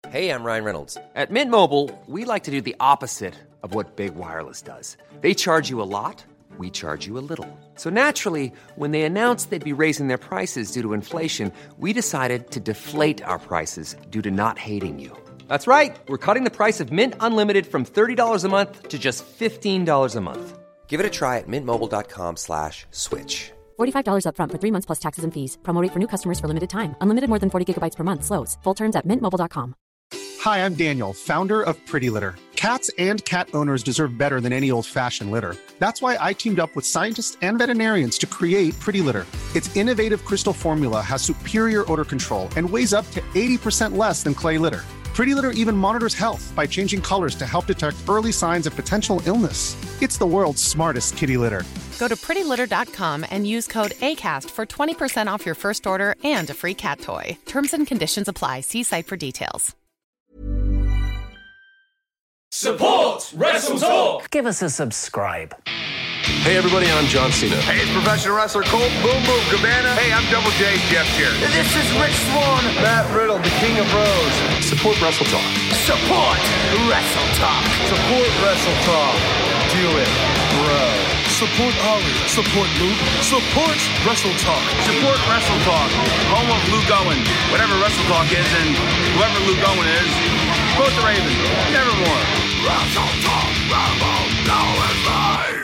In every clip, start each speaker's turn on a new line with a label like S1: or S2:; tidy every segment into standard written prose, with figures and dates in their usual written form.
S1: Hey, I'm Ryan Reynolds. At Mint Mobile, we like to do the opposite of what Big Wireless does. They charge you a lot, we charge you a little. So naturally, when they announced they'd be raising their prices due to inflation, we decided to deflate our prices due to not hating you. That's right. We're cutting the price of Mint Unlimited from $30 a month to just $15 a month. Give it a try at mintmobile.com/switch.
S2: $45 up front for 3 months plus taxes and fees. Promo rate for new customers for limited time. Unlimited more than 40 gigabytes per month. Slows full terms at mintmobile.com.
S3: Hi, I'm Daniel, founder of Pretty Litter. Cats and cat owners deserve better than any old-fashioned litter. That's why I teamed up with scientists and veterinarians to create Pretty Litter. Its innovative crystal formula has superior odor control and weighs up to 80% less than clay litter. Pretty Litter even monitors health by changing colors to help detect early signs of potential illness. It's the world's smartest kitty litter.
S4: Go to prettylitter.com and use code ACAST for 20% off your first order and a free cat toy. Terms and conditions apply. See site for details.
S5: Support Wrestle Talk!
S6: Give us a subscribe.
S7: Hey everybody, I'm John Cena.
S8: Hey, it's professional wrestler Colt Boom Boom Cabana. Hey, I'm Double J, Jeff Jarrett.
S9: This is Rich Swann.
S8: Matt Riddle, the King of Bros.
S7: Support Wrestle Talk.
S9: Support Wrestle Talk.
S8: Support Wrestle Talk. Do it, bro.
S10: Support Ollie. Support Luke. Support Wrestle Talk.
S8: Support Wrestle Talk. Home of Luke Owen. Whatever Wrestle Talk is, and whoever Luke Owen is, quote the Raven. Nevermore.
S9: Wrestle Talk. Rambo. Now is live.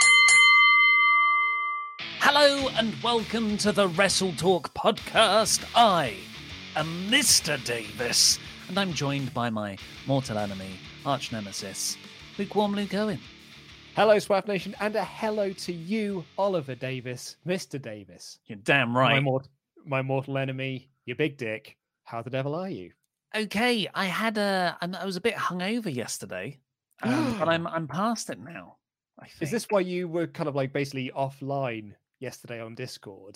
S5: Hello and welcome to the Wrestle Talk podcast. I am Mr. Davis, and I'm joined by my mortal enemy, arch nemesis, Lukewarm Luke Owen.
S11: Hello, Swaff Nation, and a hello to you, Oliver Davis, Mr. Davis.
S5: You're damn right.
S11: My mortal enemy, your big dick. How the devil are you?
S5: Okay, I was a bit hungover yesterday, but I'm past it now. I think.
S11: Is this why you were kind of like basically offline yesterday on Discord?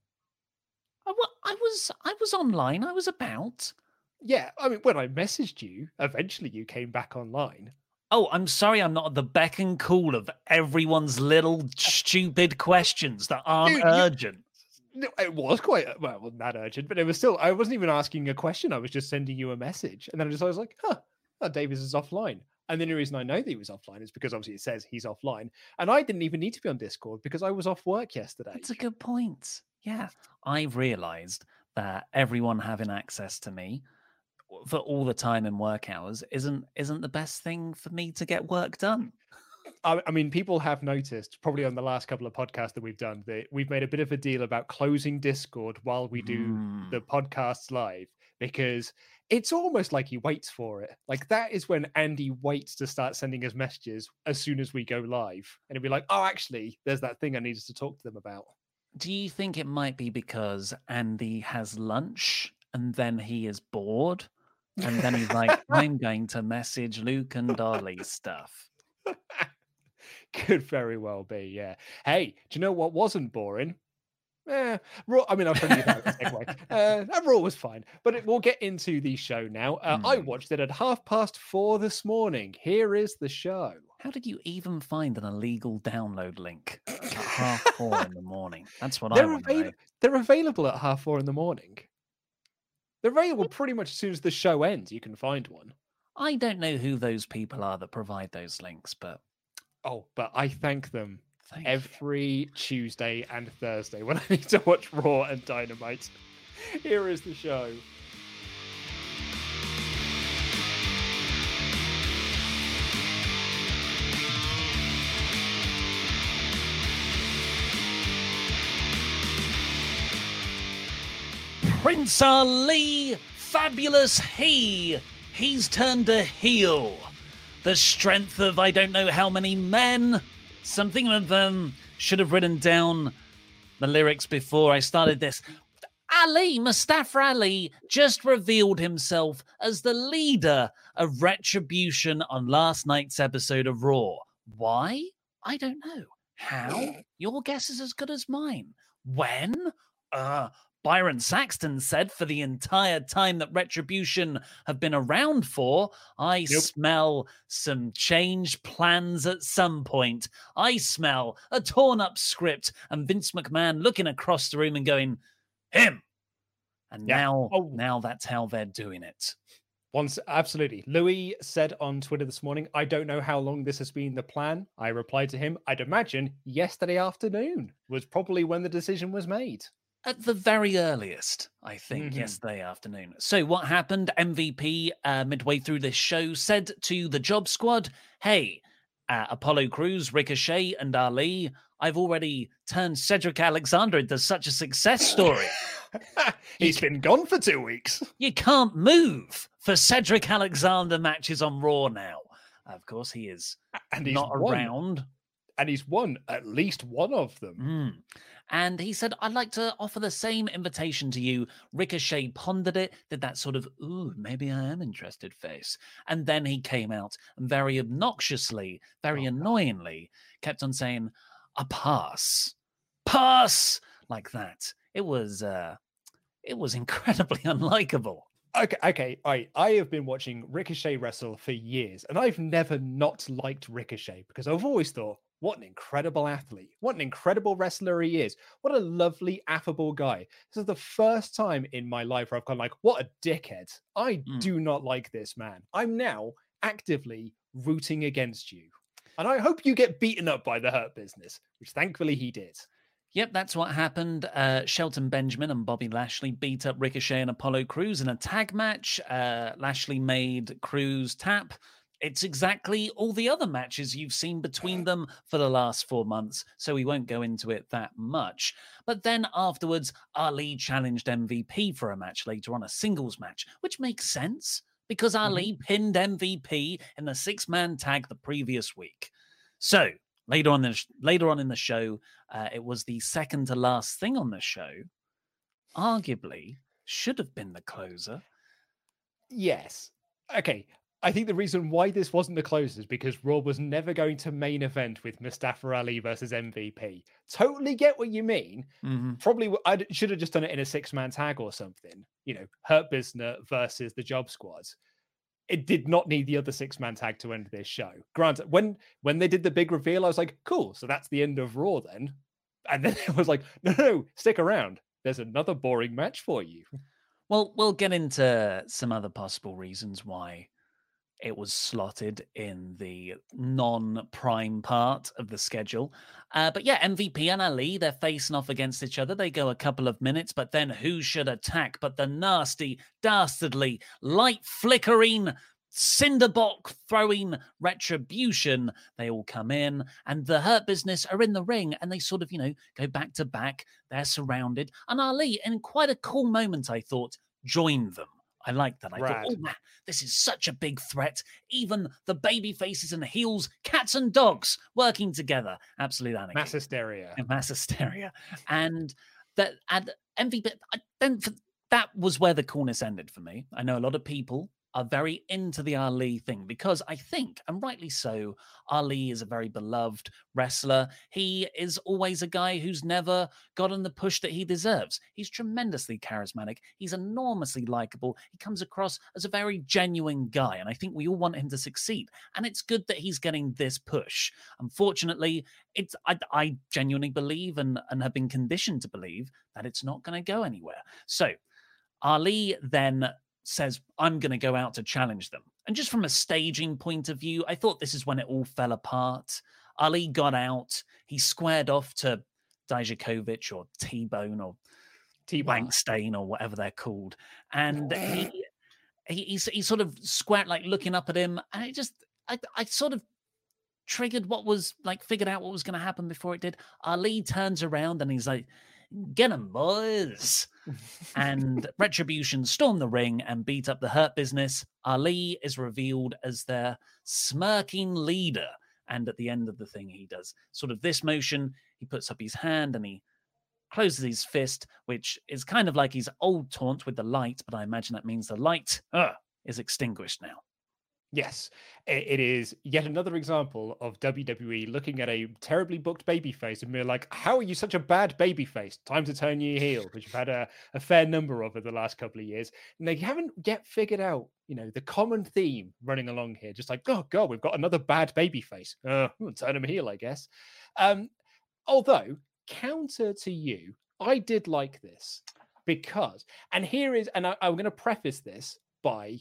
S5: I was online. I was about.
S11: Yeah, I mean, when I messaged you, eventually you came back online.
S5: Oh, I'm sorry, I'm not at the beck and call of everyone's little stupid questions that aren't urgent.
S11: No, it was quite, well, not urgent, but it was still, I wasn't even asking a question. I was just sending you a message. And then I was like, Davis is offline. And the only reason I know that he was offline is because obviously it says he's offline. And I didn't even need to be on Discord because I was off work yesterday.
S5: That's a good point. Yeah. I've realized that everyone having access to me for all the time in work hours isn't the best thing for me to get work done.
S11: I mean, people have noticed probably on the last couple of podcasts that we've done that we've made a bit of a deal about closing Discord while we do the podcasts live, because it's almost like he waits for it. Like that is when Andy waits to start sending us messages as soon as we go live. And he'll be like, oh, actually, there's that thing I needed to talk to them about.
S5: Do you think it might be because Andy has lunch and then he is bored? And then he's like, I'm going to message Luke and Dolly stuff.
S11: Could very well be, yeah. Hey, do you know what wasn't boring? Raw. I mean, I'll bring you that segue. Raw was fine, but we'll get into the show now. I watched it at 4:30 this morning. Here is the show.
S5: How did you even find an illegal download link at 4:30 in the morning? That's what I want to know.
S11: They're available at 4:30 in the morning. They're available pretty much as soon as the show ends. You can find one.
S5: I don't know who those people are that provide those links, but...
S11: Oh, but I thank them every Tuesday and Thursday when I need to watch Raw and Dynamite. Here is the show.
S5: Prince Ali, fabulous he's turned a heel. The strength of I don't know how many men. Something of them should have written down the lyrics before I started this. Mustafa Ali just revealed himself as the leader of Retribution on last night's episode of Raw. Why? I don't know. How? Your guess is as good as mine. When? Byron Saxton said for the entire time that Retribution have been around for, I smell some changed plans at some point. I smell a torn up script and Vince McMahon looking across the room and going, him. And now that's how they're doing it.
S11: Once, absolutely. Louis said on Twitter this morning, I don't know how long this has been the plan. I replied to him, I'd imagine yesterday afternoon was probably when the decision was made.
S5: At the very earliest, I think, yesterday afternoon. So what happened? MVP, midway through this show, said to the job squad, hey, Apollo Crews, Ricochet, and Ali, I've already turned Cedric Alexander into such a success story.
S11: He's been gone for 2 weeks.
S5: You can't move for Cedric Alexander matches on Raw now. Of course, he is not around.
S11: And he's won at least one of them.
S5: And he said, I'd like to offer the same invitation to you. Ricochet pondered it, did that sort of, ooh, maybe I am interested face. And then he came out and very obnoxiously, very annoyingly, kept on saying, a pass, like that. It was incredibly unlikable.
S11: Okay. I have been watching Ricochet wrestle for years, and I've never not liked Ricochet because I've always thought, what an incredible athlete, what an incredible wrestler he is, what a lovely, affable guy. This is the first time in my life where I've gone like, what a dickhead. I do not like this man. I'm now actively rooting against you. And I hope you get beaten up by the Hurt Business, which thankfully he did.
S5: Yep, that's what happened. Shelton Benjamin and Bobby Lashley beat up Ricochet and Apollo Crews in a tag match. Lashley made Crews tap. It's exactly all the other matches you've seen between them for the last 4 months, so we won't go into it that much. But then afterwards, Ali challenged MVP for a match later on, a singles match, which makes sense because Ali pinned MVP in the 6-man tag the previous week. So later on in the show, it was the second to last thing on the show. Arguably, should have been the closer.
S11: Yes. Okay. I think the reason why this wasn't the closer is because Raw was never going to main event with Mustafa Ali versus MVP. Totally get what you mean. Probably I should have just done it in a 6-man tag or something. You know, Hurt Business versus the Job Squads. It did not need the other 6-man tag to end this show. Granted, when they did the big reveal, I was like, cool, so that's the end of Raw then. And then it was like, no, stick around. There's another boring match for you.
S5: Well, we'll get into some other possible reasons why it was slotted in the non-prime part of the schedule. But yeah, MVP and Ali, they're facing off against each other. They go a couple of minutes, but then who should attack but the nasty, dastardly, light-flickering, cinderblock throwing Retribution. They all come in, and the Hurt Business are in the ring, and they sort of, go back to back. They're surrounded. And Ali, in quite a cool moment, I thought, joined them. I like that. I thought, oh man, this is such a big threat. Even the baby faces and heels, cats and dogs working together. Absolute anarchy.
S11: Mass hysteria.
S5: And MVP, that was where the coolness ended for me. I know a lot of people are very into the Ali thing because I think, and rightly so, Ali is a very beloved wrestler. He is always a guy who's never gotten the push that he deserves. He's tremendously charismatic. He's enormously likable. He comes across as a very genuine guy, and I think we all want him to succeed. And it's good that he's getting this push. Unfortunately, I genuinely believe and have been conditioned to believe that it's not going to go anywhere. So Ali then says, I'm going to go out to challenge them. And just from a staging point of view, I thought this is when it all fell apart. Ali got out. He squared off to Dijakovic or T-Bone or Wankstein or whatever they're called. And he sort of squared, like looking up at him. And it just, I sort of triggered figured out what was going to happen before it did. Ali turns around and he's like, get 'em, boys. And Retribution stormed the ring and beat up the Hurt Business. Ali is revealed as their smirking leader. And at the end of the thing, he does sort of this motion. He puts up his hand and he closes his fist, which is kind of like his old taunt with the light. But I imagine that means the light is extinguished now.
S11: Yes, it is yet another example of WWE looking at a terribly booked babyface and being like, how are you such a bad babyface? Time to turn you heel, which you've had a fair number of over the last couple of years. And they haven't yet figured out, the common theme running along here. Just like, oh, God, we've got another bad babyface. We'll turn him heel, I guess. Although, counter to you, I did like this because, and I'm going to preface this by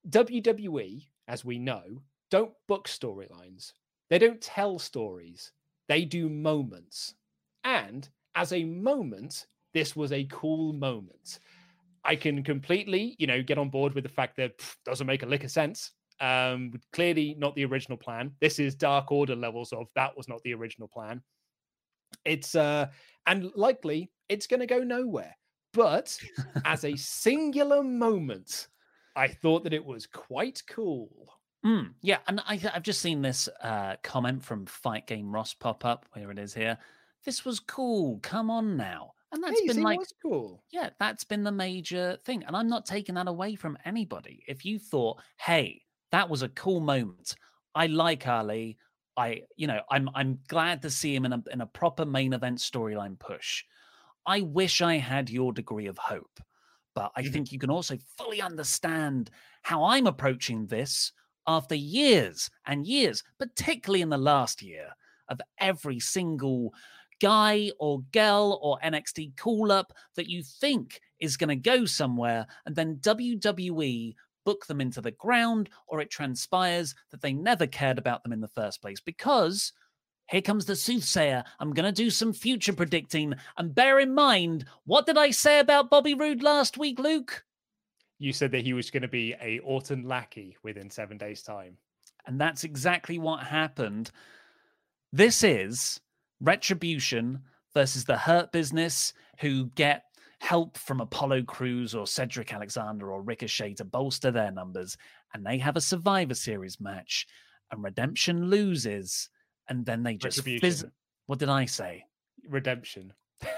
S11: WWE, as we know, don't book storylines. They don't tell stories. They do moments. And as a moment, this was a cool moment. I can completely, get on board with the fact that doesn't make a lick of sense. Clearly not the original plan. This is Dark Order levels of that was not the original plan. It's and likely it's going to go nowhere. But as a singular moment, I thought that it was quite cool.
S5: Yeah, and I've just seen this comment from Fight Game Ross pop up. Here it is here. This was cool. Come on now. And that's been like,
S11: was cool.
S5: Yeah, that's been the major thing. And I'm not taking that away from anybody. If you thought, hey, that was a cool moment. I like Ali. I'm glad to see him in a proper main event storyline push. I wish I had your degree of hope, but I think you can also fully understand how I'm approaching this after years and years, particularly in the last year, of every single guy or girl or NXT call-up that you think is going to go somewhere, and then WWE book them into the ground, or it transpires that they never cared about them in the first place. Because here comes the soothsayer. I'm going to do some future predicting. And bear in mind, what did I say about Bobby Roode last week, Luke?
S11: You said that he was going to be a Orton lackey within 7 days' time.
S5: And that's exactly what happened. This is Retribution versus the Hurt Business, who get help from Apollo Crews or Cedric Alexander or Ricochet to bolster their numbers. And they have a Survivor Series match. And Redemption loses. And then they just fizz. What did I say?
S11: Redemption.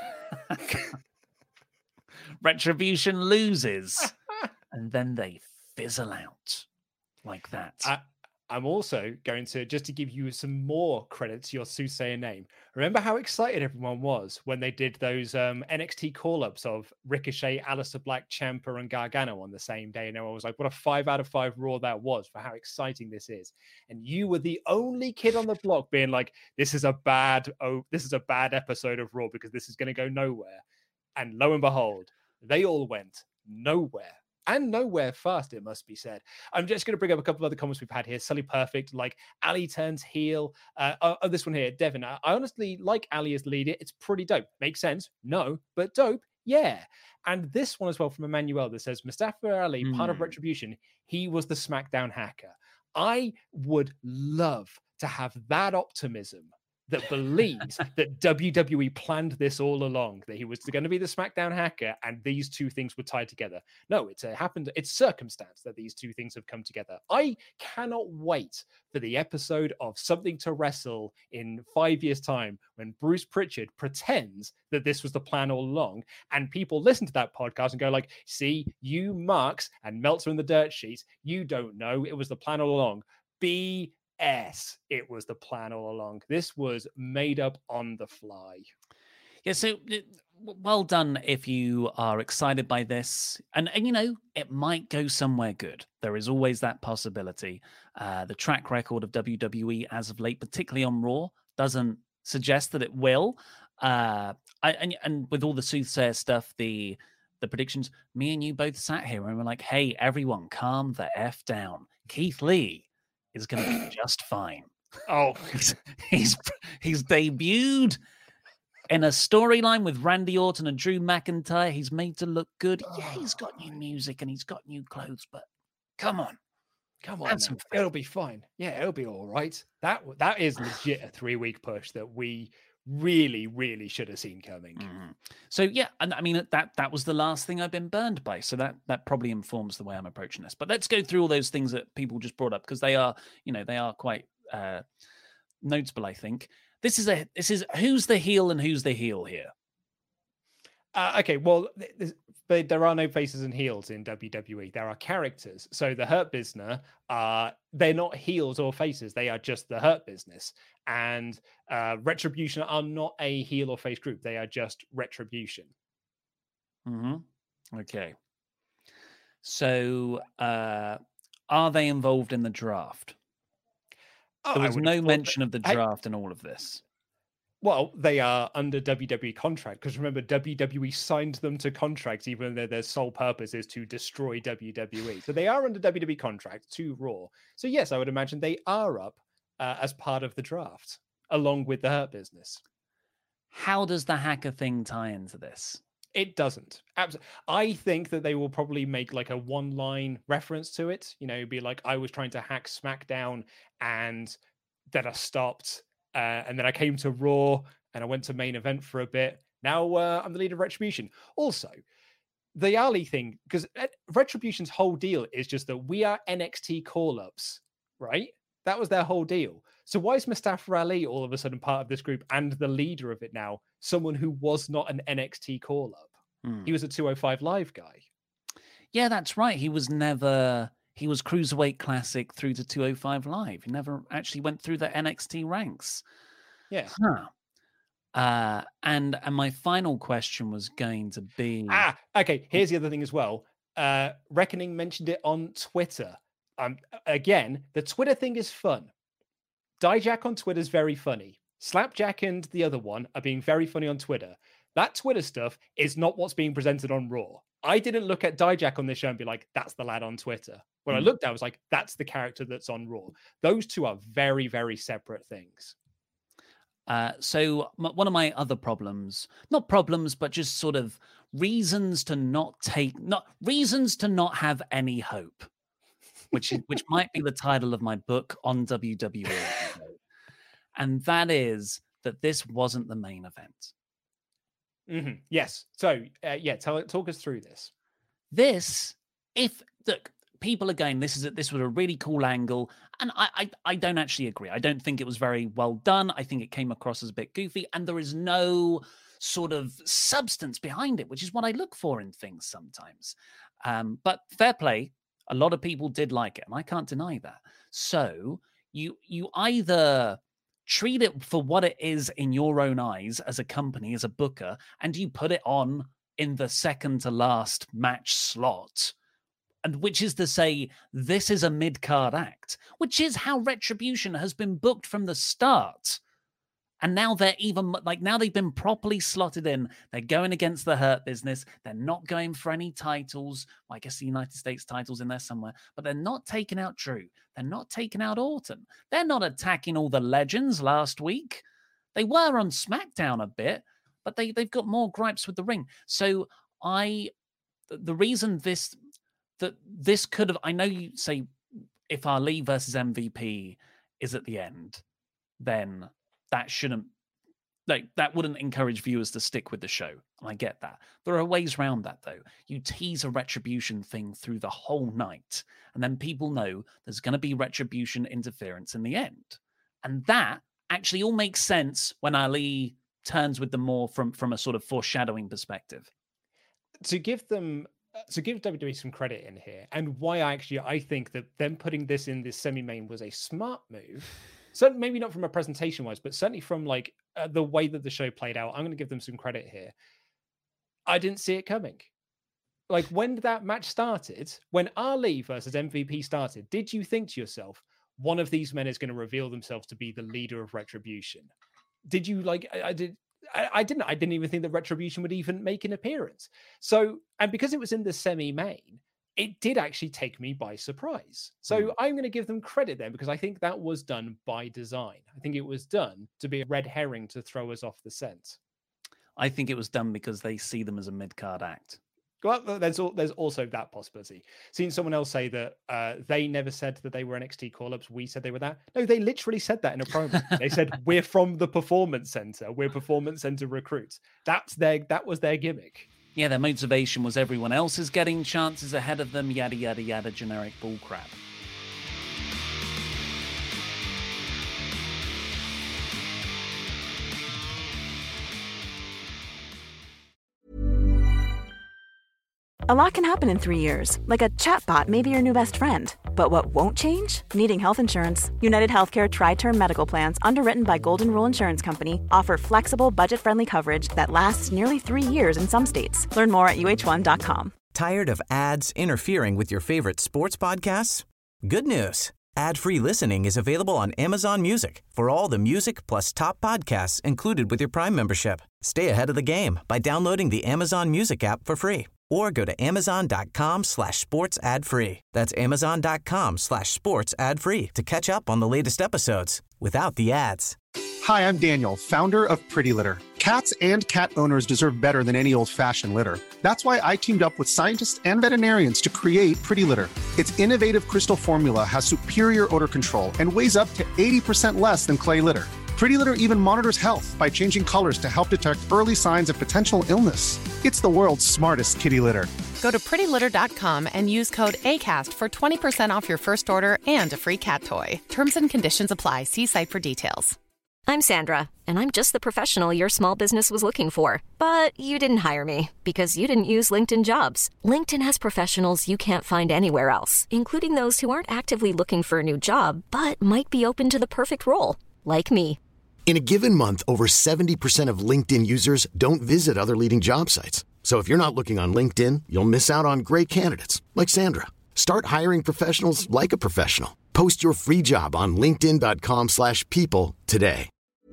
S5: Retribution loses. And then they fizzle out like that.
S11: I'm also going to, just to give you some more credit to your soothsayer name, remember how excited everyone was when they did those NXT call-ups of Ricochet, Aleister Black, Ciampa, and Gargano on the same day? And everyone was like, what a 5 out of 5 Raw that was for how exciting this is. And you were the only kid on the block being like, this is a bad episode of Raw because this is going to go nowhere. And lo and behold, they all went nowhere. And nowhere fast, it must be said. I'm just going to bring up a couple of other comments we've had here. Sully Perfect, like Ali turns heel. This one here, Devin. I honestly like Ali as leader. It's pretty dope. Makes sense? No, but dope? Yeah. And this one as well from Emmanuel that says, Mustafa Ali, part of Retribution, he was the SmackDown hacker. I would love to have that optimism that believes that WWE planned this all along, that he was going to be the SmackDown hacker and these two things were tied together. No, it's circumstance that these two things have come together. I cannot wait for the episode of Something to Wrestle in 5 years' time when Bruce Pritchard pretends that this was the plan all along, and people listen to that podcast and go like, see, you Marks and Meltzer in the dirt sheets, you don't know it was the plan all along. It was the plan all along. This was made up on the fly.
S5: Yeah, so well done if you are excited by this. And it might go somewhere good. There is always that possibility. The track record of WWE as of late, particularly on Raw, doesn't suggest that it will. And with all the soothsayer stuff, the predictions, me and you both sat here and we're like, hey, everyone, calm the F down. Keith Lee is going to be just fine.
S11: Oh,
S5: he's debuted in a storyline with Randy Orton and Drew McIntyre. He's made to look good. Yeah, he's got new music and he's got new clothes, but come on.
S11: It'll be fine. Yeah, it'll be all right. That is legit a 3-week push that we really, really should have seen coming.
S5: Mm-hmm. So yeah, and I mean that was the last thing I've been burned by. So that probably informs the way I'm approaching this. But let's go through all those things that people just brought up because they are quite noticeable. I think this is who's the heel and who's the heel here.
S11: Okay, well, there are no faces and heels in WWE. There are characters. So the Hurt Business, they're not heels or faces. They are just the Hurt Business. And Retribution are not a heel or face group. They are just Retribution.
S5: Mm-hmm. Okay. So are they involved in the draft? There was no mention of the draft in all of this.
S11: Well, they are under WWE contract because remember, WWE signed them to contracts even though their sole purpose is to destroy WWE. So they are under WWE contract to Raw. So yes, I would imagine they are up as part of the draft along with the Hurt Business.
S5: How does the hacker thing tie into this?
S11: It doesn't. I think that they will probably make like a one-line reference to it. You know, be like, I was trying to hack SmackDown and then I stopped. And then I came to Raw and I went to main event for a bit. Now I'm the leader of Retribution. Also, the Ali thing, because Retribution's whole deal is just that we are NXT call-ups, right? That was their whole deal. So why is Mustafa Ali all of a sudden part of this group and the leader of it now, someone who was not an NXT call-up? He was a 205 Live guy.
S5: Yeah, that's right. He was Cruiserweight Classic through to 205 Live. He never actually went through the NXT ranks.
S11: Yeah.
S5: And my final question was going to be...
S11: Okay. Here's the other thing as well. Reckoning mentioned it on Twitter. Again, the Twitter thing is fun. Dijak on Twitter is very funny. Slapjack and the other one are being very funny on Twitter. That Twitter stuff is not what's being presented on Raw. I didn't look at Dijak on this show and be like, that's the lad on Twitter. When I looked at it, I was like, that's the character that's on Raw. Those two are very, very separate things.
S5: So one of my other problems, not problems, but just sort of reasons to not have any hope, which might be the title of my book on WWE. And that is that this wasn't the main event.
S11: Mm-hmm. Yes. So, talk us through this.
S5: People are going, this was a really cool angle, and I don't actually agree. I don't think it was very well done. I think it came across as a bit goofy, and there is no sort of substance behind it, which is what I look for in things sometimes. But fair play, a lot of people did like it, and I can't deny that. So you either treat it for what it is in your own eyes as a company, as a booker, and you put it on in the second to last match slot, and which is to say, this is a mid-card act, which is how Retribution has been booked from the start. And now now they've been properly slotted in. They're going against the Hurt Business. They're not going for any titles. Well, I guess the United States title's in there somewhere, but they're not taking out Drew. They're not taking out Orton. They're not attacking all the legends last week. They were on SmackDown a bit, but they've got more gripes with the ring. So the reason this could have, I know you say if Ali versus MVP is at the end, then that wouldn't encourage viewers to stick with the show. And I get that. There are ways around that, though. You tease a Retribution thing through the whole night, and then people know there's going to be Retribution interference in the end. And that actually all makes sense when Ali turns with them more from a sort of foreshadowing perspective.
S11: To give WWE some credit in here, and why I think that them putting this in this semi-main was a smart move. So maybe not from a presentation-wise, but certainly from like the way that the show played out. I'm going to give them some credit here. I didn't see it coming. Like when that match started, when Ali versus MVP started, did you think to yourself, one of these men is going to reveal themselves to be the leader of Retribution? Did you like? I didn't. I didn't even think that Retribution would even make an appearance. So, and because it was in the semi-main, it did actually take me by surprise. So I'm going to give them credit then, because I think that was done by design. I think it was done to be a red herring to throw us off the scent.
S5: I think it was done because they see them as a mid-card act.
S11: Well, there's also that possibility. Seen someone else say that they never said that they were NXT call-ups. We said they were that. No, they literally said that in a promo. They said, we're from the Performance Center. We're Performance Center recruits. That was their gimmick.
S5: Yeah, their motivation was everyone else is getting chances ahead of them, yada, yada, yada, generic bullcrap.
S6: A lot can happen in 3 years, like a chatbot may be your new best friend. But what won't change? Needing health insurance. United Healthcare Tri-Term Medical Plans, underwritten by Golden Rule Insurance Company, offer flexible, budget-friendly coverage that lasts nearly 3 years in some states. Learn more at UH1.com.
S12: Tired of ads interfering with your favorite sports podcasts? Good news. Ad-free listening is available on Amazon Music for all the music plus top podcasts included with your Prime membership. Stay ahead of the game by downloading the Amazon Music app for free or go to amazon.com/sports ad free. That's amazon.com/sports ad free to catch up on the latest episodes without the ads.
S3: Hi, I'm Daniel, founder of Pretty Litter. Cats and cat owners deserve better than any old-fashioned litter. That's why I teamed up with scientists and veterinarians to create Pretty Litter. Its innovative crystal formula has superior odor control and weighs up to 80% less than clay litter. Pretty Litter even monitors health by changing colors to help detect early signs of potential illness. It's the world's smartest kitty litter.
S4: Go to prettylitter.com and use code ACAST for 20% off your first order and a free cat toy. Terms and conditions apply. See site for details.
S2: I'm Sandra, and I'm just the professional your small business was looking for. But you didn't hire me because you didn't use LinkedIn Jobs. LinkedIn has professionals you can't find anywhere else, including those who aren't actively looking for a new job, but might be open to the perfect role, like me.
S13: In a given month, over 70% of LinkedIn users don't visit other leading job sites. So if you're not looking on LinkedIn, you'll miss out on great candidates like Sandra. Start hiring professionals like a professional. Post your free job on linkedin.com/people today.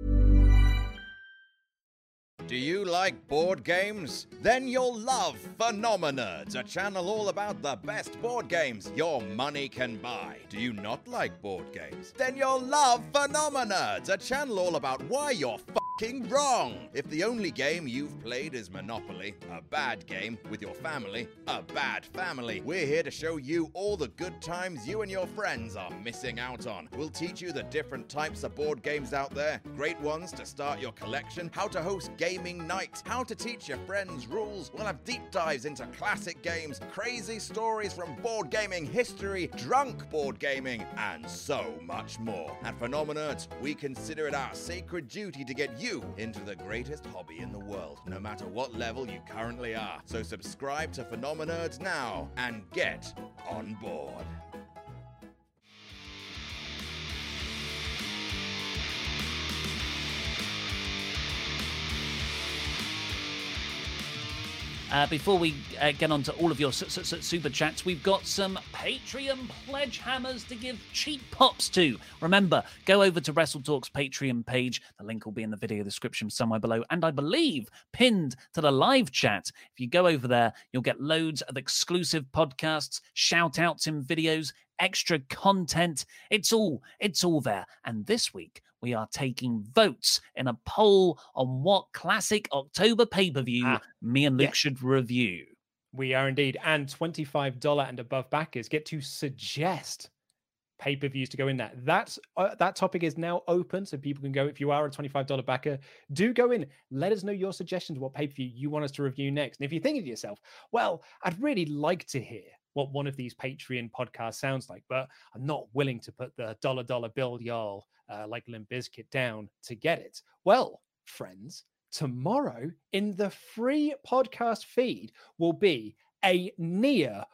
S14: Do you like board games? Then you'll love Phenomenerds, a channel all about the best board games your money can buy. Do you not like board games? Then you'll love Phenomenerds, a channel all about why you're fucking wrong. If the only game you've played is Monopoly, a bad game with your family, a bad family, we're here to show you all the good times you and your friends are missing out on. We'll teach you the different types of board games out there, great ones to start your collection, how to host gaming nights, how to teach your friends rules. We'll have deep dives into classic games, crazy stories from board gaming history, drunk board gaming, and so much more. At Phenomenerds, we consider it our sacred duty to get you into the greatest hobby in the world, no matter what level you currently are. So subscribe to Phenomenerds now and get on board.
S5: Before we get on to all of your super chats, we've got some Patreon pledge hammers to give cheap pops to. Remember, go over to WrestleTalk's Patreon page. The link will be in the video description somewhere below, and I believe pinned to the live chat. If you go over there, you'll get loads of exclusive podcasts, shout-outs in videos, extra content. It's all there. And this week, we are taking votes in a poll on what classic October pay-per-view me and Luke should review.
S11: We are indeed. And $25 and above backers get to suggest pay-per-views to go in there. That topic is now open, so people can go. If you are a $25 backer, do go in. Let us know your suggestions, what pay-per-view you want us to review next. And if you're thinking to yourself, well, I'd really like to hear what one of these Patreon podcasts sounds like, but I'm not willing to put the dollar bill, y'all, like Limp Bizkit down to get it. Well, friends, tomorrow in the free podcast feed will be a near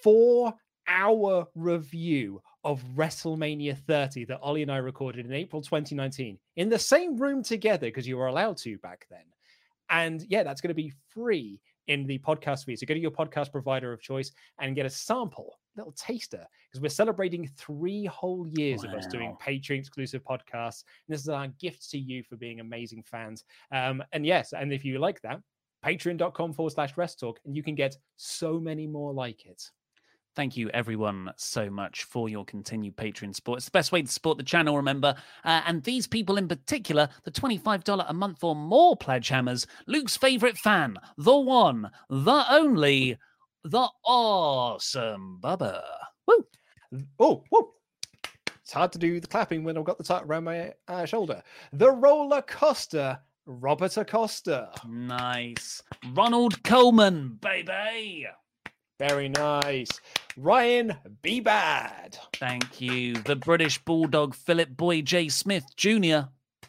S11: 4-hour review of WrestleMania 30 that Ollie and I recorded in April 2019 in the same room together, because you were allowed to back then. And yeah, that's going to be free in the podcast feed. So go to your podcast provider of choice and get a sample, little taster, because we're celebrating 3 whole years of us doing Patreon exclusive podcasts. And this is our gift to you for being amazing fans. And yes, and if you like that, patreon.com/WrestleTalk, and you can get so many more like it.
S5: Thank you, everyone, so much for your continued Patreon support. It's the best way to support the channel, remember. And these people in particular, the $25 a month or more pledge hammers, Luke's favorite fan, the one, the only, the awesome Bubba. Woo!
S11: Oh, whoa. It's hard to do the clapping when I've got the tight around my shoulder. The roller coaster, Robert Acosta.
S5: Nice. Ronald Coleman, baby.
S11: Very nice. Ryan B. Bad.
S5: Thank you. The British Bulldog, Philip Boy J. Smith Jr.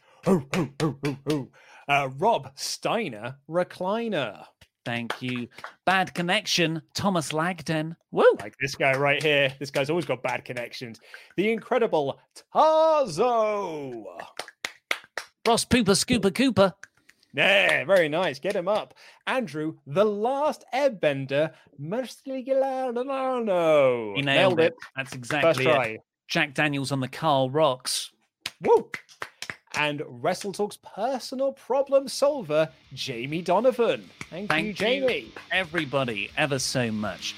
S11: Rob Steiner, Recliner.
S5: Thank you. Bad Connection, Thomas Lagden. Woo!
S11: Like this guy right here. This guy's always got bad connections. The incredible Tarzo.
S5: Ross Pooper Scooper Cooper.
S11: Yeah, very nice. Get him up. Andrew, the last airbender, Mercilano.
S5: He nailed it. That's exactly
S11: First try.
S5: it. Jack Daniels on the Carl Rocks.
S11: Woo! And Wrestle Talk's personal problem solver, Jamie Donovan. Thank you, Jamie.
S5: Everybody, ever so much.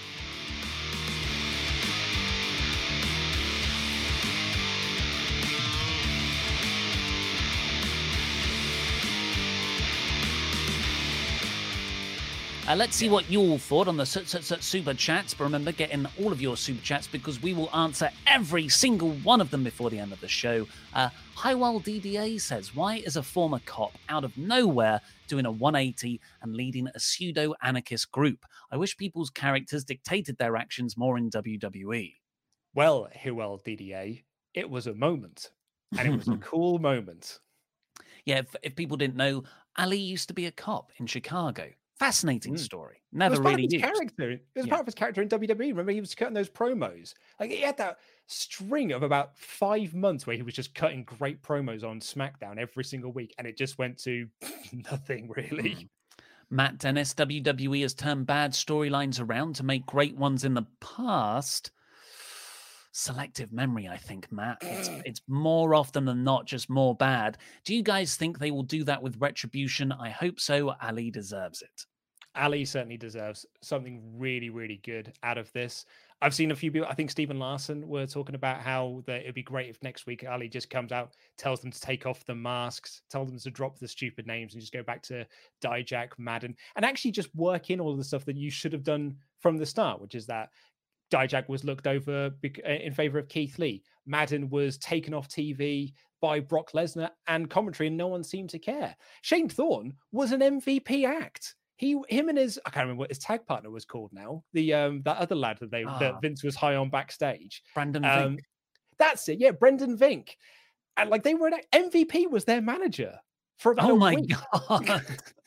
S5: Let's see what you all thought on the super chats. But remember, get in all of your super chats because we will answer every single one of them before the end of the show. Highwell DDA says, why is a former cop out of nowhere doing a 180 and leading a pseudo-anarchist group? I wish people's characters dictated their actions more in WWE.
S11: Well, Hiwell DDA, it was a moment. And it was a cool moment.
S5: Yeah, if people didn't know, Ali used to be a cop in Chicago. Fascinating story. Never really used.
S11: It was part of his character in WWE. Remember, he was cutting those promos. Like, he had that string of about 5 months where he was just cutting great promos on SmackDown every single week, and it just went to nothing, really.
S5: Matt Dennis, WWE has turned bad storylines around to make great ones in the past. Selective memory, I think, Matt. It's more often than not just more bad. Do you guys think they will do that with Retribution? I hope so. Ali deserves it.
S11: Ali certainly deserves something really, really good out of this. I've seen a few people, I think Stephen Larson were talking about how it'd be great if next week Ali just comes out, tells them to take off the masks, tell them to drop the stupid names and just go back to Dijak, Madden, and actually just work in all of the stuff that you should have done from the start, which is that Dijak was looked over in favor of Keith Lee. Madden was taken off TV by Brock Lesnar and commentary, and no one seemed to care. Shane Thorne was an MVP act. Him and his, I can't remember what his tag partner was called now. That other lad that Vince was high on backstage.
S5: Brandon Vink.
S11: That's it. Yeah, Brendan Vink. And like they were MVP was their manager for about a week.
S5: God.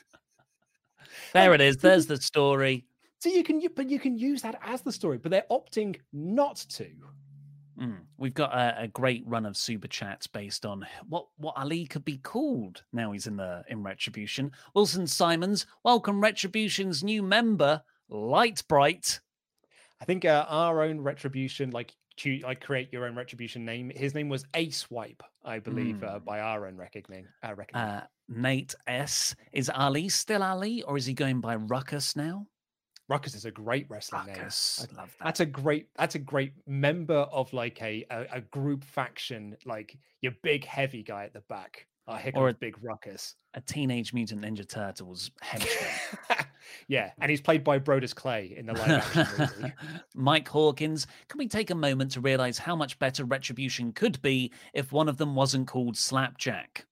S5: There it is. There's the story.
S11: So you can use that as the story, but they're opting not to.
S5: We've got a great run of super chats based on what Ali could be called now he's in Retribution. Wilson Simons, welcome Retribution's new member, Lightbright.
S11: I think our own Retribution, create your own Retribution name. His name was Ace Wipe, I believe, by our own reckoning.
S5: Nate S. Is Ali still Ali, or is he going by Ruckus now?
S11: Ruckus is a great wrestling name.
S5: I love that.
S11: That's a great member of like a group faction, like your big heavy guy at the back. Or a big Ruckus.
S5: A Teenage Mutant Ninja Turtles henchman.
S11: Yeah, and he's played by Brodus Clay in the live action movie.
S5: Mike Hawkins, can we take a moment to realize how much better Retribution could be if one of them wasn't called Slapjack?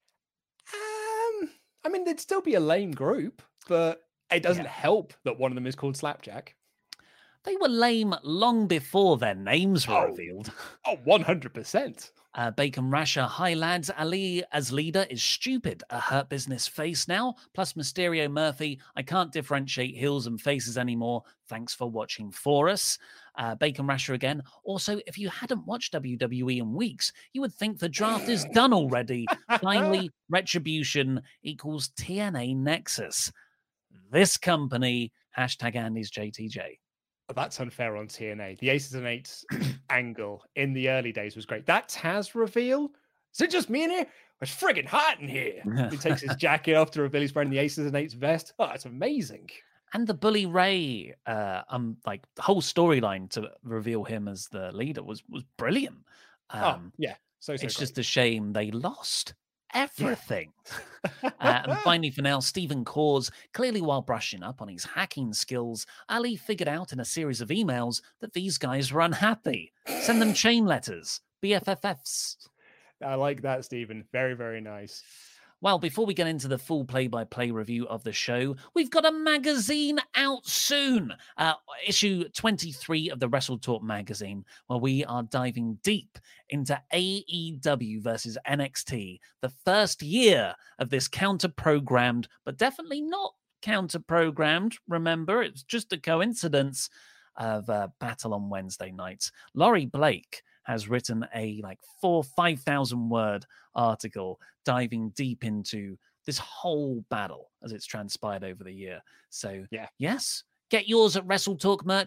S11: I mean, they'd still be a lame group, but it doesn't help that one of them is called Slapjack.
S5: They were lame long before their names were revealed.
S11: 100%.
S5: Bacon Rasher, hi lads. Ali as leader is stupid. A Hurt Business face now. Plus Mysterio Murphy. I can't differentiate heels and faces anymore. Thanks for watching for us. Bacon Rasher again. Also, if you hadn't watched WWE in weeks, you would think the draft is done already. Finally, Retribution equals TNA Nexus. This company, #Andy's JTJ.
S11: That's unfair on TNA. The Aces and Eights angle in the early days was great. That Taz reveal, is it just me in here? It's friggin' hot in here. He takes his jacket off to reveal he's wearing the Aces and Eights vest. Oh, it's amazing.
S5: And the Bully Ray, the whole storyline to reveal him as the leader was brilliant.
S11: So
S5: it's
S11: great.
S5: just a shame they lost everything. And finally, for now, Stephen Cause, clearly while brushing up on his hacking skills, Ali figured out in a series of emails that these guys were unhappy. Send them chain letters, BFFs.
S11: I like that, Stephen. Very, very nice.
S5: Well, before we get into the full play-by-play review of the show, we've got a magazine out soon. Issue 23 of the Wrestle Talk magazine, where we are diving deep into AEW versus NXT, the first year of this counter-programmed, but definitely not counter-programmed. Remember, it's just a coincidence of Battle on Wednesday nights. Laurie Blake has written a 5,000 word article diving deep into this whole battle as it's transpired over the year. So yes, get yours at WrestleTalk merch.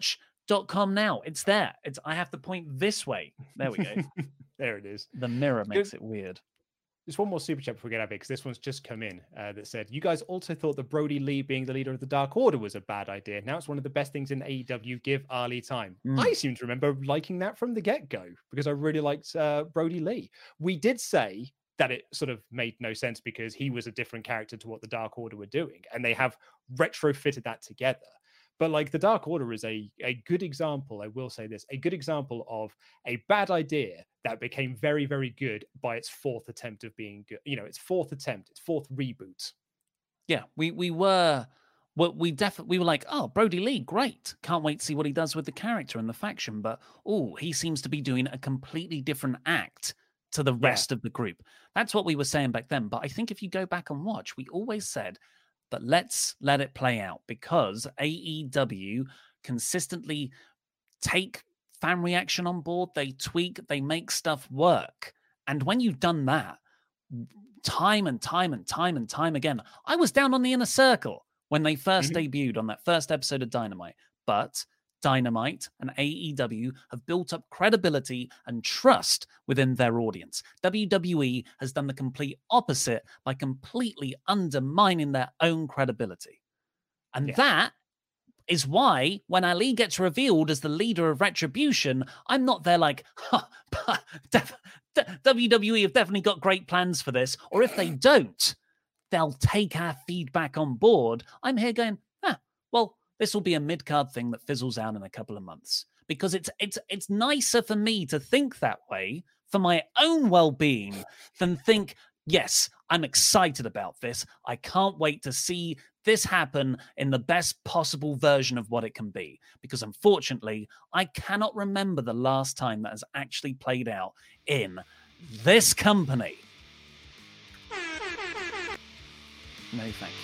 S5: .com now. It's there. I have to point this way. There we go.
S11: There it is.
S5: The mirror makes it weird.
S11: Just one more super chat before we get out of it, because this one's just come in that said, you guys also thought that Brody Lee being the leader of the Dark Order was a bad idea. Now it's one of the best things in AEW. Give Ali time. I seem to remember liking that from the get-go because I really liked Brody Lee. We did say that it sort of made no sense because he was a different character to what the Dark Order were doing, and they have retrofitted that together. But like the Dark Order is a good example, I will say this, a good example of a bad idea that became very, very good by its fourth attempt of being good. Its fourth attempt, its fourth reboot.
S5: Yeah, we were like, oh, Brody Lee, great. Can't wait to see what he does with the character and the faction. But, he seems to be doing a completely different act to the rest of the group. That's what we were saying back then. But I think if you go back and watch, we always said, but let's let it play out because AEW consistently take fan reaction on board. They tweak, they make stuff work. And when you've done that time and time again, I was down on the Inner Circle when they first debuted on that first episode of Dynamite. But Dynamite and AEW have built up credibility and trust within their audience. WWE has done the complete opposite by completely undermining their own credibility. And that is why when Ali gets revealed as the leader of Retribution, I'm not there like, WWE have definitely got great plans for this. Or if they don't, they'll take our feedback on board. I'm here going, this will be a mid-card thing that fizzles out in a couple of months because it's nicer for me to think that way for my own well-being than think, yes, I'm excited about this. I can't wait to see this happen in the best possible version of what it can be. Because unfortunately, I cannot remember the last time that has actually played out in this company. No, thank you.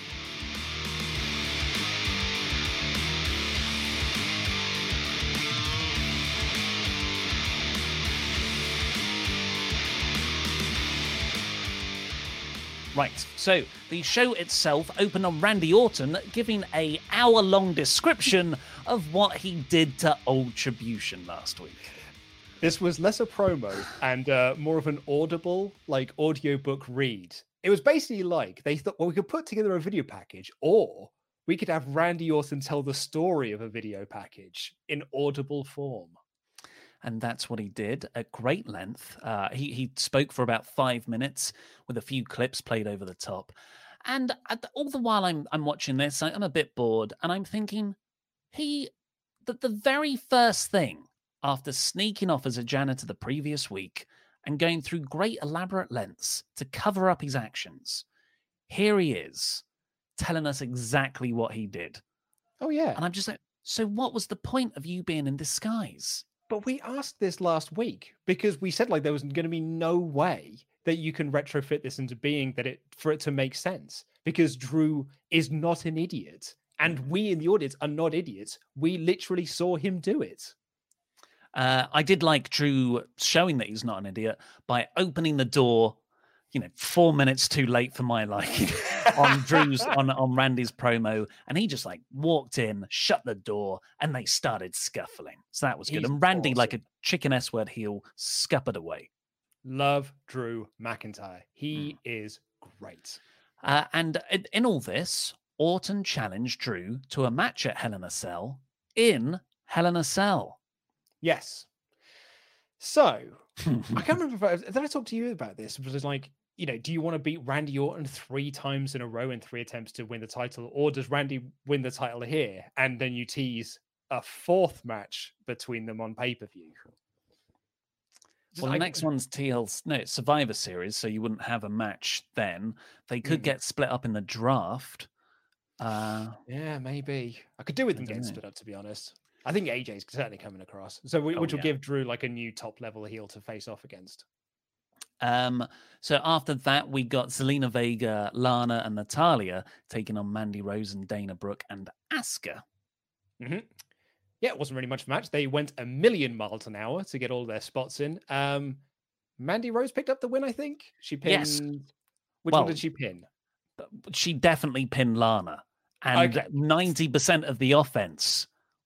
S5: Right, so the show itself opened on Randy Orton giving an hour-long description of what he did to Old Tribution last week.
S11: This was less a promo and more of an audible, audiobook read. It was basically like, they thought, well, we could put together a video package, or we could have Randy Orton tell the story of a video package in audible form.
S5: And that's what he did at great length. He spoke for about 5 minutes with a few clips played over the top. And all the while I'm watching this, I'm a bit bored. And I'm thinking, the very first thing after sneaking off as a janitor the previous week and going through great elaborate lengths to cover up his actions, here he is telling us exactly what he did.
S11: Oh, yeah.
S5: And I'm just like, so what was the point of you being in disguise?
S11: But we asked this last week because we said there was going to be no way that you can retrofit this into being for it to make sense, because Drew is not an idiot. And we in the audience are not idiots. We literally saw him do it.
S5: I did like Drew showing that he's not an idiot by opening the door, 4 minutes too late for my liking on Randy's promo. And he just walked in, shut the door, and they started scuffling. So that was good. And Randy, awesome. Like a chicken S-word heel, scuppered away.
S11: Love Drew McIntyre. He is great.
S5: And in all this, Orton challenged Drew to a match at Hell in a Cell in Hell in a Cell.
S11: Yes. So, I can't remember, did I talk to you about this? It was do you want to beat Randy Orton 3 times in a row in 3 attempts to win the title? Or does Randy win the title here? And then you tease a 4th match between them on pay-per-view.
S5: Well, the next one's it's Survivor Series, so you wouldn't have a match then. They could get split up in the draft.
S11: Yeah, maybe. I could do with them getting split up, to be honest. I think AJ's certainly coming across. So which will give Drew a new top-level heel to face off against.
S5: So after that, we got Zelina Vega, Lana, and Natalya taking on Mandy Rose and Dana Brooke and Asuka.
S11: Mm-hmm. Yeah, it wasn't really much of a match. They went a million miles an hour to get all their spots in. Mandy Rose picked up the win, I think. She pinned...
S5: Yes.
S11: Which one did she pin?
S5: She definitely pinned Lana. And 90% of the offense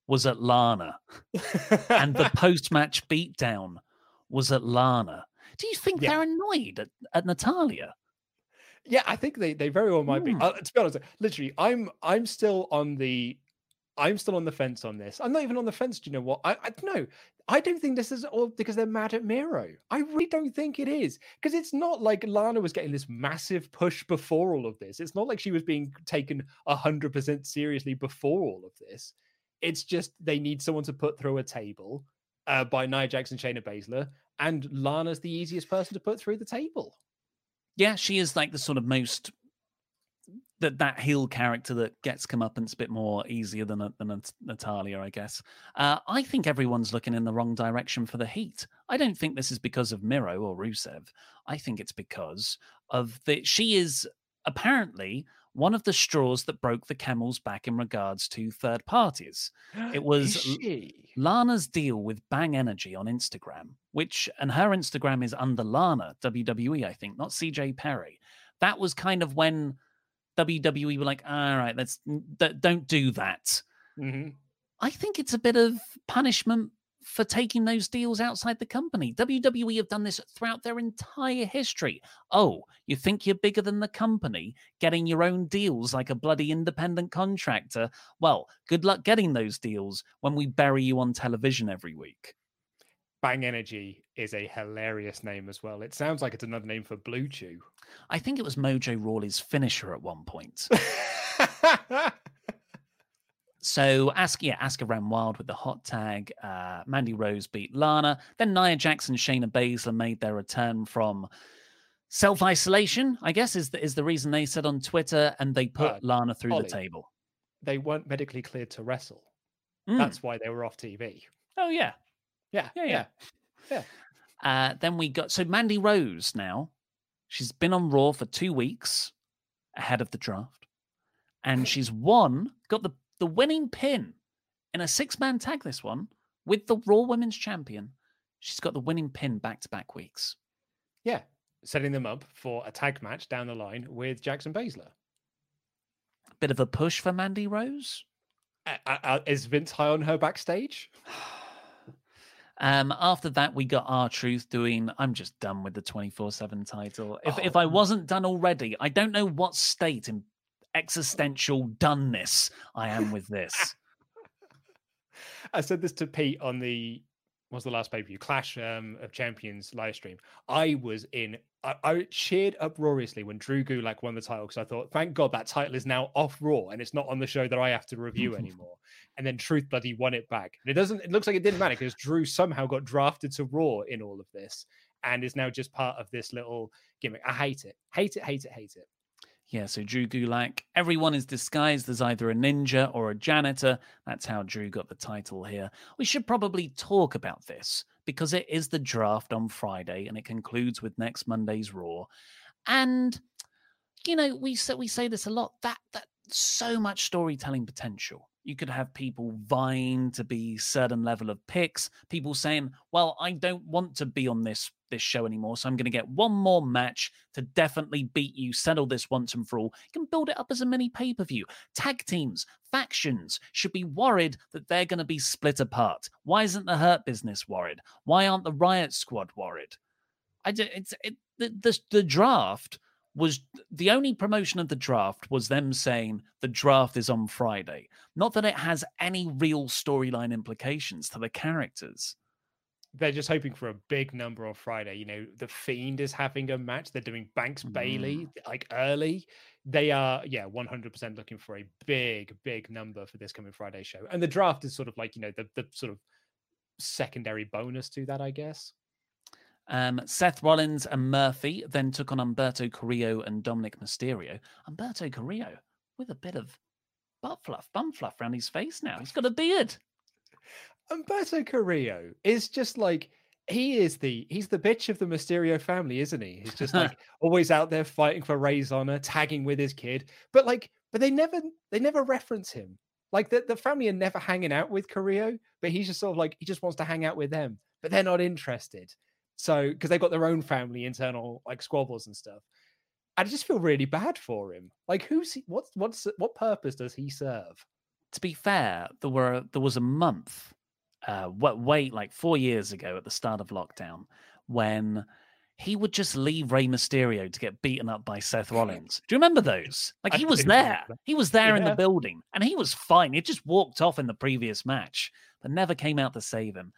S5: was at Lana. And the post-match beatdown was at Lana. Do you think they're annoyed at Natalya?
S11: Yeah, I think they very well might be. To be honest, literally, I'm still on the fence on this. I'm not even on the fence. Do you know what? I no, I don't think this is all because they're mad at Miro. I really don't think it is, because it's not like Lana was getting this massive push before all of this. It's not like she was being taken 100% seriously before all of this. It's just they need someone to put through a table by Nia Jax and Shayna Baszler, and Lana's the easiest person to put through the table.
S5: Yeah, she is like the sort of most that heel character that gets comeuppance a bit more easier than Natalya, I guess. I think everyone's looking in the wrong direction for the Heat. I don't think this is because of Miro or Rusev. I think it's because of she is apparently one of the straws that broke the camel's back in regards to third parties. It was Lana's deal with Bang Energy on Instagram, and her Instagram is under Lana, WWE, I think, not CJ Perry. That was kind of when WWE were like, all right, don't do that.
S11: Mm-hmm.
S5: I think it's a bit of punishment for taking those deals outside the company. WWE have done this throughout their entire history. Oh, you think you're bigger than the company, getting your own deals like a bloody independent contractor? Well, good luck getting those deals when we bury you on television every week.
S11: Bang Energy is a hilarious name as well. It sounds like it's another name for Blue Chew.
S5: I think it was Mojo Rawley's finisher at one point. So Asuka ran wild with the hot tag. Mandy Rose beat Lana. Then Nia Jax and Shayna Baszler made their return from self-isolation, I guess is the reason they said on Twitter, and they put Lana through the table.
S11: They weren't medically cleared to wrestle. That's why they were off TV.
S5: Oh, yeah.
S11: Yeah.
S5: Then we got... So Mandy Rose now, she's been on Raw for 2 weeks ahead of the draft. And she's got the winning pin in a 6-man tag, this one, with the Raw Women's Champion. She's got the winning pin back-to-back weeks.
S11: Yeah, setting them up for a tag match down the line with Jax and Baszler.
S5: Bit of a push for Mandy Rose?
S11: Is Vince high on her backstage?
S5: After that, we got R-Truth doing, I'm just done with the 24/7 title. If I wasn't done already, I don't know what state in existential doneness I am with this.
S11: I said this to Pete on the last pay-per-view, Clash of Champions live stream. I cheered uproariously when Drew Gulak won the title, because I thought, thank God that title is now off Raw and it's not on the show that I have to review anymore. And then Truth bloody won it back. And it looks like it didn't matter, because Drew somehow got drafted to Raw in all of this and is now just part of this little gimmick. I hate it. Hate it.
S5: Yeah, so Drew Gulak, everyone is disguised as either a ninja or a janitor. That's how Drew got the title here. We should probably talk about this, because it is the draft on Friday and it concludes with next Monday's Raw. And, you know, we say this a lot, that so much storytelling potential. You could have people vying to be certain level of picks, people saying, well, I don't want to be on this show anymore, so I'm going to get one more match to definitely beat you, settle this once and for all. You can build it up as a mini pay-per-view. Tag teams, factions should be worried that they're going to be split apart. Why isn't the Hurt Business worried? Why aren't the Riot Squad worried? The draft was the only promotion of the draft was them saying the draft is on Friday. Not that it has any real storyline implications to the characters.
S11: They're just hoping for a big number on Friday. You know, The Fiend is having a match. They're doing Banks Bailey like early. They are, 100% looking for a big number for this coming Friday show. And the draft is sort of like, you know, the sort of secondary bonus to that, I guess.
S5: Seth Rollins and Murphy then took on Humberto Carrillo and Dominic Mysterio. Humberto Carrillo with a bit of bum fluff around his face now. He's got a beard.
S11: Humberto Carrillo is just like, he's the bitch of the Mysterio family, isn't he? He's just like always out there fighting for Ray's honor, tagging with his kid. But they never reference him. Like the family are never hanging out with Carrillo, but he's just sort of like, he just wants to hang out with them, but they're not interested. So, because they've got their own family internal like squabbles and stuff. I just feel really bad for him. Like, what purpose does he serve?
S5: to be fair, there was a month, wait, like 4 years ago at the start of lockdown, when he would just leave Rey Mysterio to get beaten up by Seth Rollins. Do you remember those? Like, he was there. He was there in the building, and he was fine. He just walked off in the previous match, but never came out to save him.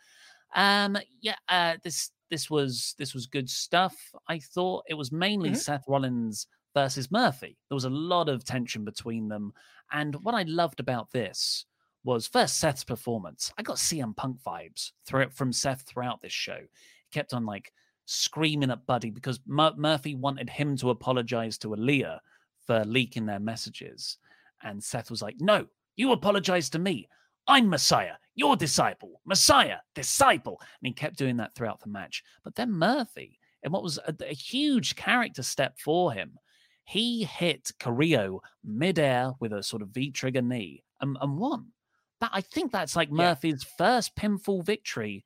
S5: This was good stuff. I thought it was mainly Seth Rollins versus Murphy. There was a lot of tension between them. And what I loved about this was first Seth's performance. I got CM Punk vibes from Seth throughout this show. He kept on like screaming at Buddy because Murphy wanted him to apologize to Aaliyah for leaking their messages. And Seth was like, no, you apologize to me. I'm Messiah, your disciple. Messiah, disciple. And he kept doing that throughout the match. But then Murphy, and what was a huge character step for him, he hit Carrillo midair with a sort of V-trigger knee and won. I think that's like Murphy's first pinfall victory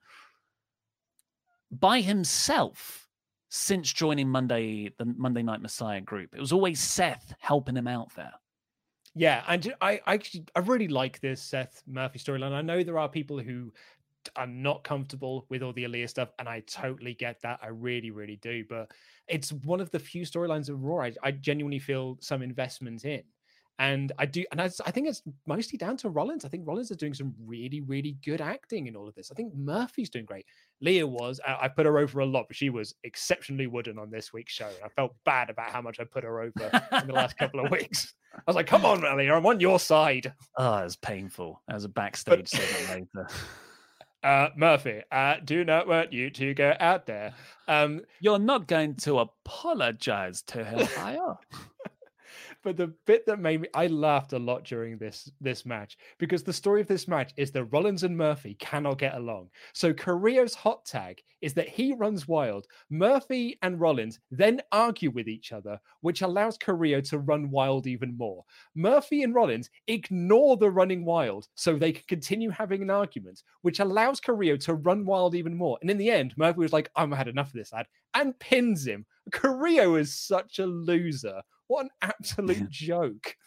S5: by himself since joining the Monday Night Messiah group. It was always Seth helping him out there.
S11: Yeah, and I really like this Seth Murphy storyline. I know there are people who are not comfortable with all the Aaliyah stuff, and I totally get that. I really, really do. But it's one of the few storylines of Raw I genuinely feel some investment in. And I think it's mostly down to Rollins. I think Rollins is doing some really, really good acting in all of this. I think Murphy's doing great. Leah I put her over a lot, but she was exceptionally wooden on this week's show. I felt bad about how much I put her over in the last couple of weeks. I was like, come on, Leah, I'm on your side.
S5: Oh, it was painful. That was a backstage segment later.
S11: Murphy, I do not want you to go out there.
S5: You're not going to apologize to Hellfire.
S11: But the bit that made me, I laughed a lot during this match because the story of this match is that Rollins and Murphy cannot get along. So Carrillo's hot tag is that he runs wild. Murphy and Rollins then argue with each other, which allows Carrillo to run wild even more. Murphy and Rollins ignore the running wild so they can continue having an argument, which allows Carrillo to run wild even more. And in the end, Murphy was like, I've had enough of this, lad, and pins him. Carrillo is such a loser. What an absolute joke.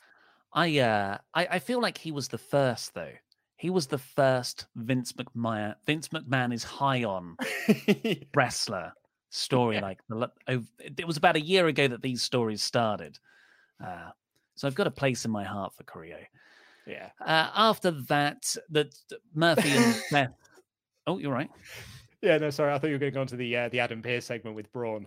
S5: I feel like he was the first, though. He was the first Vince McMahon is high on wrestler story. Yeah. Like it was about a year ago that these stories started. So I've got a place in my heart for Carrillo.
S11: Yeah.
S5: After that Murphy and Seth. Oh, you're right.
S11: Yeah, no, sorry. I thought you were going to go on to the Adam Pearce segment with Braun.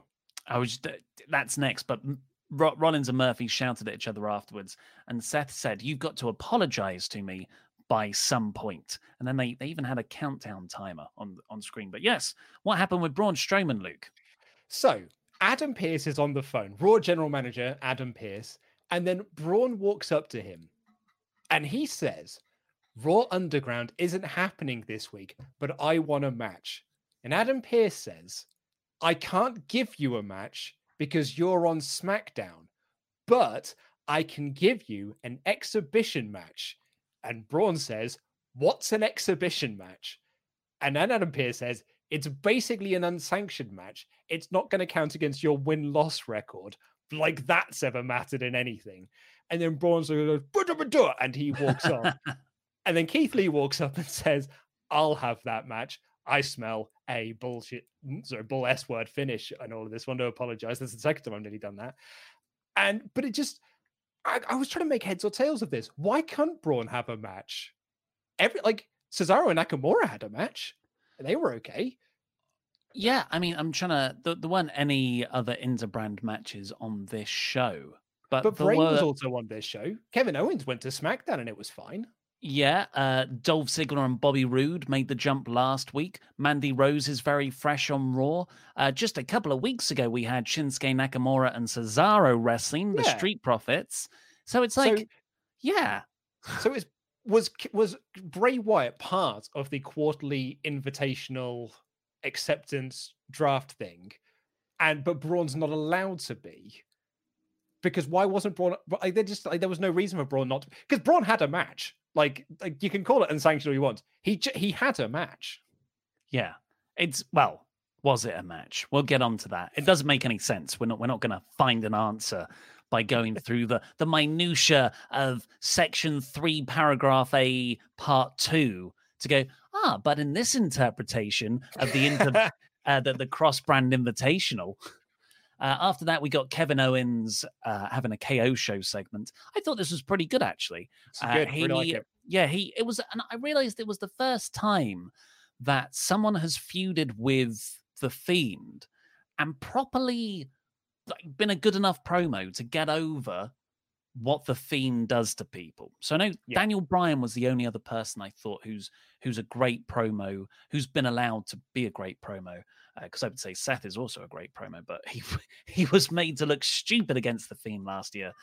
S5: That's next, but Rollins and Murphy shouted at each other afterwards, and Seth said, "You've got to apologize to me by some point." And then they even had a countdown timer on screen. But yes, what happened with Braun Strowman, Luke?
S11: So Adam Pearce is on the phone, Raw general manager Adam Pearce, and then Braun walks up to him, and he says, "Raw Underground isn't happening this week, but I want a match." And Adam Pearce says, "I can't give you a match because you're on SmackDown, but I can give you an exhibition match." And Braun says, "What's an exhibition match?" And then Adam Pearce says, "It's basically an unsanctioned match. It's not going to count against your win-loss record. Like that's ever mattered in anything." And then Braun goes, and he walks on. And then Keith Lee walks up and says, "I'll have that match. I smell a bull S-word finish and all of this. Want to apologize. That's the second time I've nearly done that." But it just, I was trying to make heads or tails of this. Why can't Braun have a match? Cesaro and Nakamura had a match, and they were okay.
S5: Yeah, I mean, I'm trying to. There weren't any other interbrand matches on this show, but
S11: Bray was also on this show. Kevin Owens went to SmackDown, and it was fine.
S5: Yeah, Dolph Ziggler and Bobby Roode made the jump last week. Mandy Rose is very fresh on Raw. Just a couple of weeks ago, we had Shinsuke Nakamura and Cesaro wrestling, the Street Profits. So it's like,
S11: So was Bray Wyatt part of the quarterly invitational acceptance draft thing? But Braun's not allowed to be. Because why wasn't Braun? There was no reason for Braun not to. Because Braun had a match. Like you can call it unsanctioned all you want. He had a match.
S5: Yeah, was it a match? We'll get on to that. It doesn't make any sense. We're not going to find an answer by going through the minutia of Section 3, Paragraph A, Part 2, to go, but in this interpretation of the cross-brand invitational. After that, we got Kevin Owens having a KO show segment. I thought this was pretty good, actually.
S11: It's good. Really like it.
S5: Yeah, it was, and I realized it was the first time that someone has feuded with The Fiend and properly been a good enough promo to get over what The Fiend does to people. So I know Daniel Bryan was the only other person I thought who's a great promo, who's been allowed to be a great promo. Because I would say Seth is also a great promo, but he was made to look stupid against The Fiend last year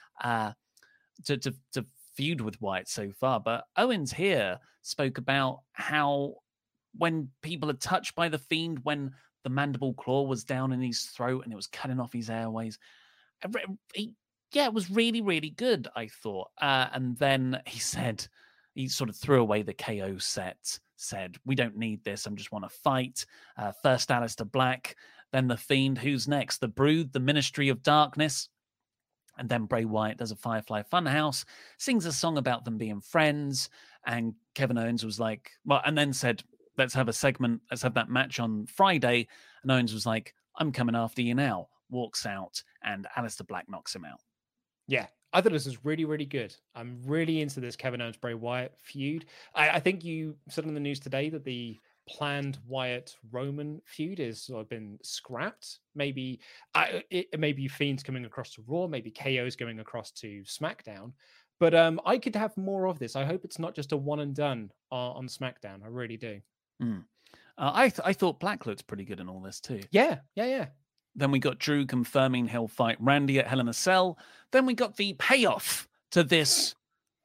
S5: to feud with Wyatt so far. But Owens here spoke about how when people are touched by The Fiend, when the mandible claw was down in his throat and it was cutting off his airways, it was really, really good, I thought. And then he said, he sort of threw away the KO set, said, we don't need this, I just want to fight. First Aleister Black, then The Fiend. Who's next? The Brood, the Ministry of Darkness. And then Bray Wyatt does a Firefly Funhouse, sings a song about them being friends. And Kevin Owens was like, well, and then said, let's have a segment, let's have that match on Friday. And Owens was like, I'm coming after you now. Walks out, and Aleister Black knocks him out.
S11: Yeah, I thought this was really, really good. I'm really into this Kevin Owens Bray Wyatt feud. I think you said in the news today that the planned Wyatt Roman feud has sort of been scrapped. Maybe maybe Fiend's coming across to Raw, maybe KO's going across to SmackDown. But I could have more of this. I hope it's not just a one and done on SmackDown. I really do.
S5: I thought Black looked pretty good in all this too.
S11: Yeah.
S5: Then we got Drew confirming he'll fight Randy at Hell in a Cell. Then we got the payoff to this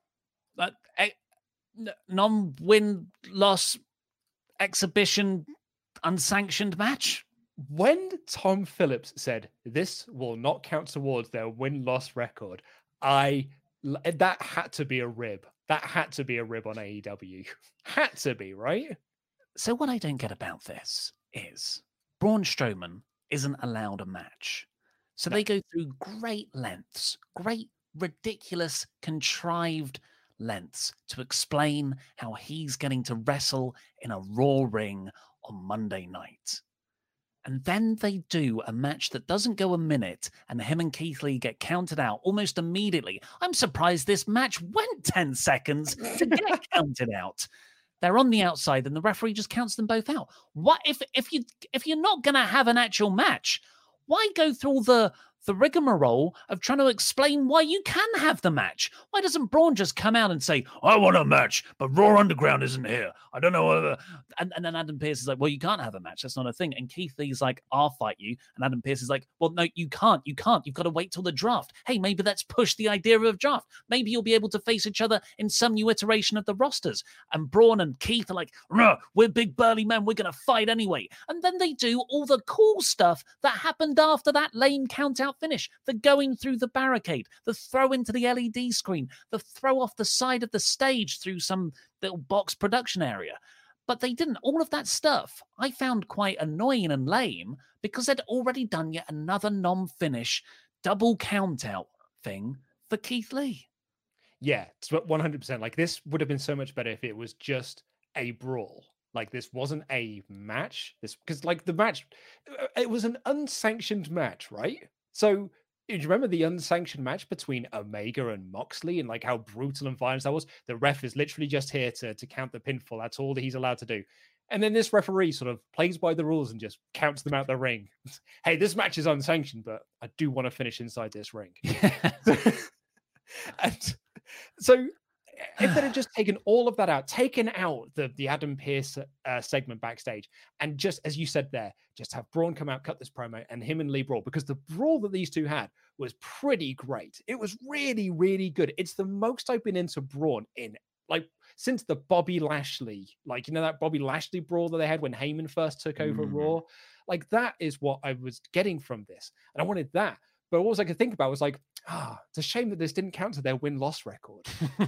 S5: non-win-loss exhibition unsanctioned match.
S11: When Tom Phillips said this will not count towards their win-loss record, that had to be a rib. That had to be a rib on AEW. Had to be, right?
S5: So what I don't get about this is Braun Strowman isn't allowed a match. So they go through great lengths, great, ridiculous, contrived lengths to explain how he's getting to wrestle in a Raw ring on Monday night. And then they do a match that doesn't go a minute, and him and Keith Lee get counted out almost immediately. I'm surprised this match went 10 seconds to get counted out. They're on the outside, and the referee just counts them both out. What if you're not going to have an actual match? Why go through the rigmarole of trying to explain why you can have the match? Why doesn't Braun just come out and say, I want a match, but Raw Underground isn't here? I don't know. And then Adam Pearce is like, well, you can't have a match. That's not a thing. And Keith Lee's like, I'll fight you. And Adam Pearce is like, well, no, you can't. You've got to wait till the draft. Hey, maybe let's push the idea of draft. Maybe you'll be able to face each other in some new iteration of the rosters. And Braun and Keith are like, no, we're big burly men. We're going to fight anyway. And then they do all the cool stuff that happened after that lame count-out finish. The going through the barricade, the throw into the LED screen, the throw off the side of the stage through some little box production area. But they didn't. All of that stuff I found quite annoying and lame because they'd already done yet another non-finish double count-out thing for Keith Lee.
S11: Yeah, it's 100%. Like, this would have been so much better if it was just a brawl. Like, this wasn't a match. Because, like, the match, it was an unsanctioned match, right? So, do you remember the unsanctioned match between Omega and Moxley and, like, how brutal and violent that was? The ref is literally just here to count the pinfall. That's all that he's allowed to do. And then this referee sort of plays by the rules and just counts them out the ring. Hey, this match is unsanctioned, but I do want to finish inside this ring. And so if they had just taken all of that out, taken out the Adam Pearce segment backstage, and just, as you said there, just have Braun come out, cut this promo, and him and Lee brawl, because the brawl that these two had was pretty great. It was really, really good. It's the most I've been into Braun in, like, since the Bobby Lashley, like, you know, that Bobby Lashley brawl that they had when Heyman first took over Raw. Like, that is what I was getting from this. And I wanted that. But all I could think about was like, it's a shame that this didn't count to their win-loss record.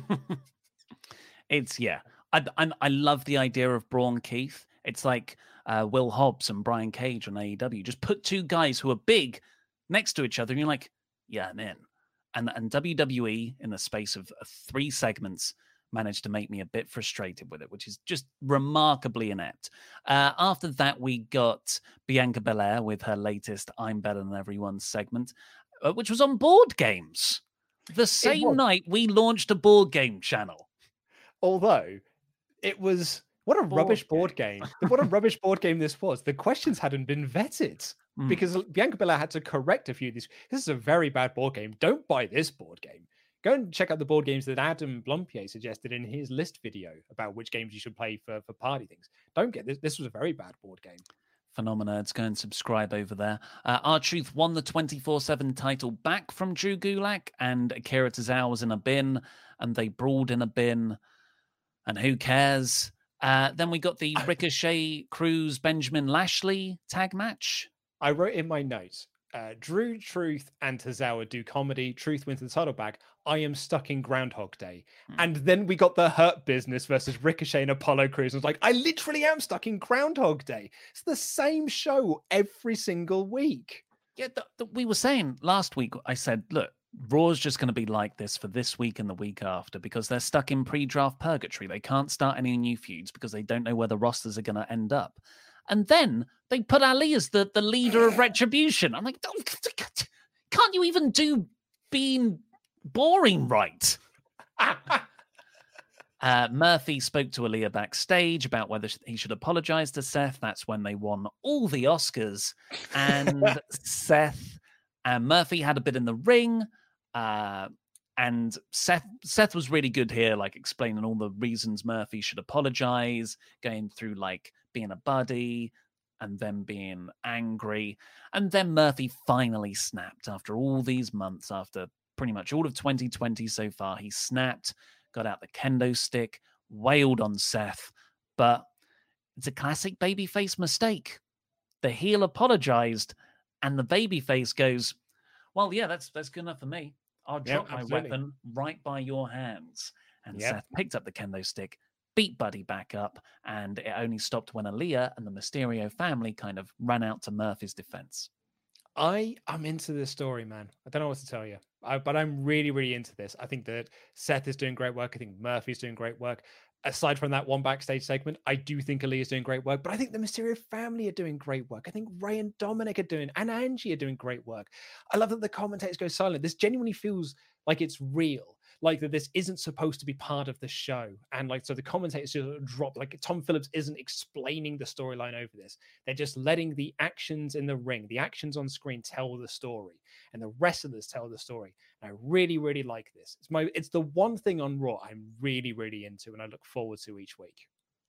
S5: I love the idea of Braun Keith. It's like Will Hobbs and Brian Cage on AEW. Just put two guys who are big next to each other, and you're like, yeah, I'm in. and WWE, in the space of 3 segments, managed to make me a bit frustrated with it, which is just remarkably inept. After that, we got Bianca Belair with her latest I'm Better Than Everyone segment, which was on board games. The same night we launched a board game channel.
S11: Although it was what a rubbish board game. What a rubbish board game this was. The questions hadn't been vetted because Bianca Belair had to correct a few of these. This is a very bad board game. Don't buy this board game. Go and check out the board games that Adam Blompier suggested in his list video about which games you should play for party things. Don't get this. This was a very bad board game.
S5: Phenomenerds, go and subscribe over there. R-Truth won the 24/7 title back from Drew Gulak, and Akira Tozawa was in a bin, and they brawled in a bin, and who cares? Then we got the Ricochet, Cruz, Benjamin Lashley tag match.
S11: I wrote in my notes, Drew, Truth, and Tozawa do comedy. Truth wins the title back. I am stuck in Groundhog Day. And then we got the Hurt Business versus Ricochet and Apollo Crews. I was like, I literally am stuck in Groundhog Day. It's the same show every single week.
S5: Yeah, we were saying last week, I said, look, Raw's just going to be like this for this week and the week after because they're stuck in pre-draft purgatory. They can't start any new feuds because they don't know where the rosters are going to end up. And then they put Ali as the leader of Retribution. I'm like, can't you even do being boring right? Murphy spoke to Aaliyah backstage about whether he should apologize to Seth. That's when they won all the Oscars. And Seth and Murphy had a bit in the ring. And Seth was really good here, like explaining all the reasons Murphy should apologize, going through like being a buddy and then being angry. And then Murphy finally snapped after all these months, after pretty much all of 2020 so far. He snapped, got out the kendo stick, wailed on Seth. But it's a classic babyface mistake. The heel apologized and the babyface goes, well, yeah, that's good enough for me. I'll drop my weapon right by your hands. And Seth picked up the kendo stick, beat Buddy back up, and it only stopped when Aaliyah and the Mysterio family kind of ran out to Murphy's defense.
S11: I'm into this story, man. I don't know what to tell you, but I'm really, really into this. I think that Seth is doing great work. I think Murphy's doing great work. Aside from that one backstage segment, I do think Aaliyah's doing great work, but I think the Mysterio family are doing great work. I think Ray and Dominic are doing, and Angie are doing great work. I love that the commentators go silent. This genuinely feels like it's real, like that this isn't supposed to be part of the show. And like, so the commentators just drop, like Tom Phillips isn't explaining the storyline over this. They're just letting the actions in the ring, the actions on screen tell the story, and the wrestlers tell the story. And I really, really like this. It's the one thing on Raw I'm really, really into, and I look forward to each week.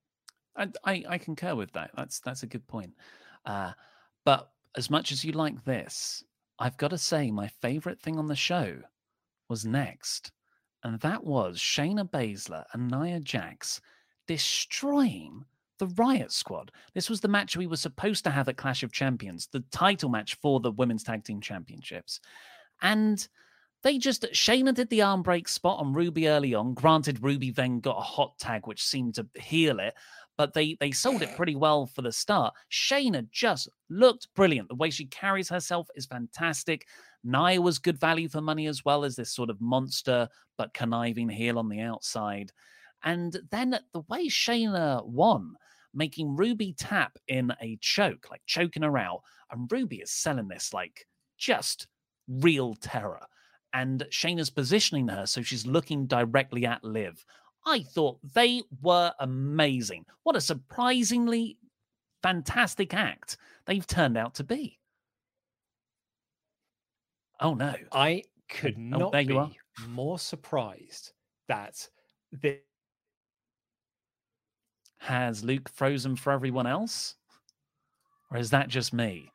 S5: I concur with that. That's a good point. But as much as you like this, I've got to say my favorite thing on the show was next. And that was Shayna Baszler and Nia Jax destroying the Riot Squad. This was the match we were supposed to have at Clash of Champions, the title match for the Women's Tag Team Championships. And Shayna did the arm break spot on Ruby early on. Granted, Ruby then got a hot tag, which seemed to heal it, but they sold it pretty well for the start. Shayna just looked brilliant. The way she carries herself is fantastic. Nia was good value for money as well as this sort of monster but conniving heel on the outside. And then the way Shayna won, making Ruby tap in a choke, like choking her out. And Ruby is selling this like just real terror. And Shayna's positioning her so she's looking directly at Liv. I thought they were amazing. What a surprisingly fantastic act they've turned out to be. Oh, no.
S11: I could not be more surprised that
S5: Has Luke frozen for everyone else? Or is that just me?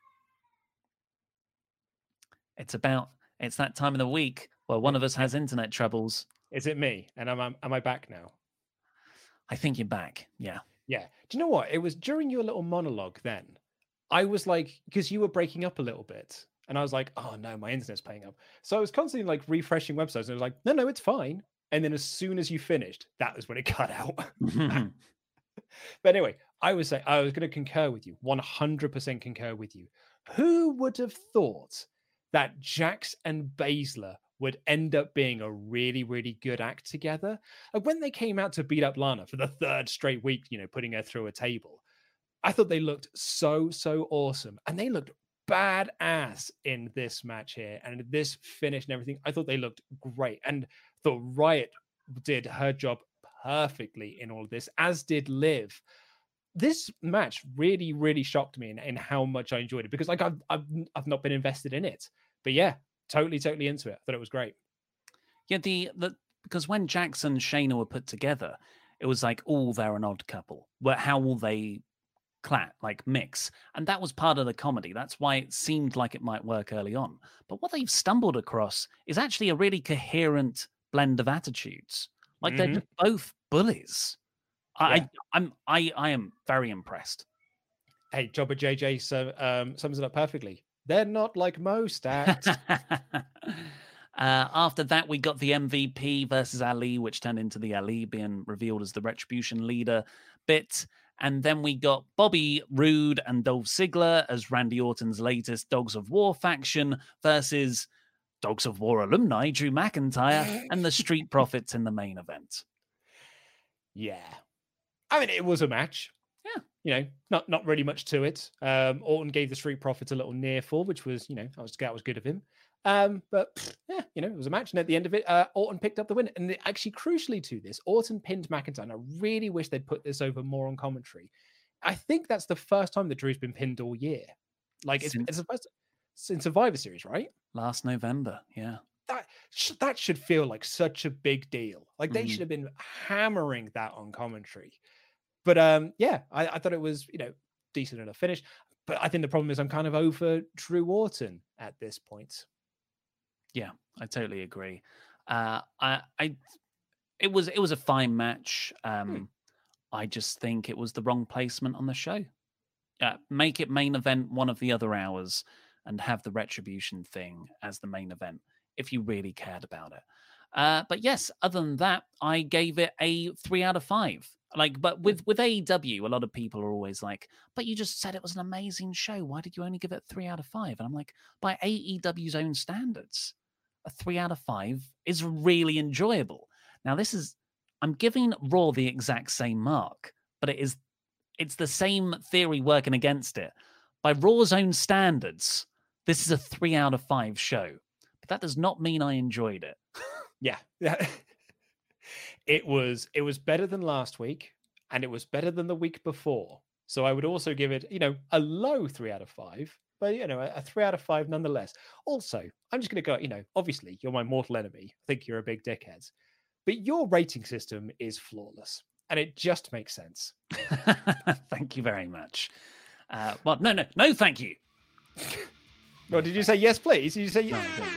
S5: It's that time of the week where one of us has internet troubles.
S11: Is it me? And am I back now?
S5: I think you're back. Yeah.
S11: Yeah. Do you know what? It was during your little monologue then. I was like, because you were breaking up a little bit. And I was like, oh no, my internet's playing up. So I was constantly like refreshing websites. And I was like, no, it's fine. And then as soon as you finished, that was when it cut out. But anyway, I was going to concur with you, 100% concur with you. Who would have thought that Jax and Baszler would end up being a really, really good act together. Like when they came out to beat up Lana for the third straight week, putting her through a table, I thought they looked so awesome. And they looked badass in this match here and this finish and everything. I thought they looked great. And thought Riot did her job perfectly in all of this, as did Liv. This match really, really shocked me in how much I enjoyed it, because like I've not been invested in it. But yeah, totally into it. I thought it was great.
S5: Yeah, because when Jax and Shayna were put together, it was like, oh, they're an odd couple. But how will they mix? And that was part of the comedy. That's why it seemed like it might work early on. But what they've stumbled across is actually a really coherent blend of attitudes. Like they're just both bullies. I am very impressed.
S11: Hey, Jobber JJ sums it up perfectly. They're not like most acts.
S5: After that, we got the MVP versus Ali, which turned into the Ali being revealed as the Retribution leader bit. And then we got Bobby Roode and Dolph Ziggler as Randy Orton's latest Dogs of War faction versus Dogs of War alumni Drew McIntyre and the Street Profits in the main event.
S11: Yeah. I mean, it was a match. Yeah. Not really much to it. Orton gave the Street Profits a little near fall, which was, that was good of him. But yeah, it was a match. And at the end of it, Orton picked up the win. And actually, crucially to this, Orton pinned McIntyre. And I really wish they'd put this over more on commentary. I think that's the first time that Drew's been pinned all year. Like it's the first since Survivor Series, right?
S5: Last November, yeah.
S11: That should feel like such a big deal. Like they should have been hammering that on commentary. But yeah, I thought it was, decent enough finish. But I think the problem is I'm kind of over Drew Orton at this point.
S5: Yeah, I totally agree. It was a fine match. I just think it was the wrong placement on the show. Make it main event one of the other hours and have the Retribution thing as the main event if you really cared about it. But yes, other than that, I gave it a 3 out of 5. But with AEW, a lot of people are always like, but you just said it was an amazing show. Why did you only give it 3 out of 5? And I'm like, by AEW's own standards, a 3 out of 5 is really enjoyable. Now, I'm giving Raw the exact same mark, but it's the same theory working against it. By Raw's own standards, this is a 3 out of 5 show. But that does not mean I enjoyed it.
S11: Yeah. It was better than last week, and it was better than the week before. So I would also give it, a low 3 out of 5, but a 3 out of 5 nonetheless. Also, I'm just going to go, obviously you're my mortal enemy. I think you're a big dickhead, but your rating system is flawless, and it just makes sense.
S5: Thank you very much. Well, no, thank you.
S11: Well, did you say yes, please? Did you say yes? No,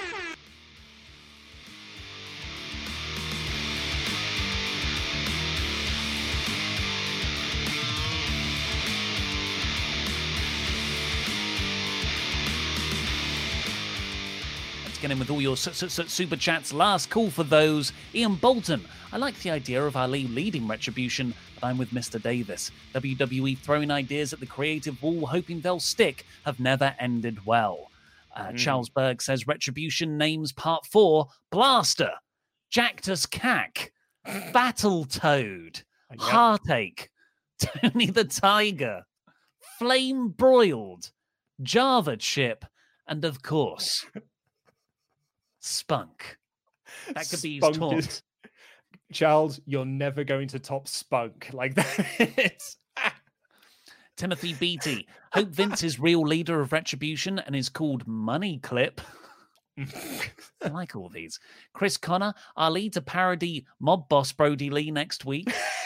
S5: Get in with all your super chats. Last call for those. Ian Bolton. I like the idea of Ali leading Retribution, but I'm with Mr. Davis. WWE throwing ideas at the creative wall, hoping they'll stick, have never ended well. Charles Berg says Retribution names part 4 Blaster, Jactus Cack, Battletoad, Heartache, Tony the Tiger, Flame Broiled, Java Chip, and of course, Spunk. That could be his taunt.
S11: Charles, you're never going to top Spunk like that.
S5: Timothy Beatty. Hope Vince is real leader of Retribution and is called Money Clip. I like all these. Chris Connor. Ali to parody mob boss Brody Lee next week.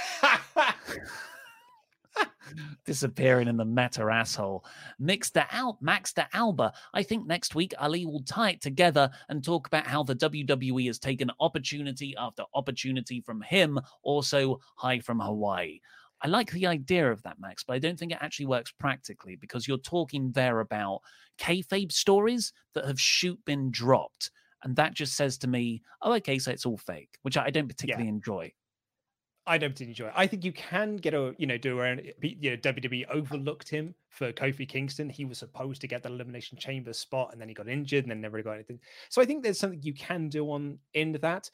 S5: Disappearing in the meta asshole. Max de Alba. I think next week Ali will tie it together and talk about how the WWE has taken opportunity after opportunity from him. Also, hi from Hawaii. I like the idea of that, Max, but I don't think it actually works practically because you're talking there about kayfabe stories that have been dropped. And that just says to me, oh, okay, so it's all fake, which I don't particularly enjoy.
S11: I don't enjoy it. I think you can get do around. WWE overlooked him for Kofi Kingston. He was supposed to get the Elimination Chamber spot, and then he got injured, and then never got anything. So I think there's something you can do in that.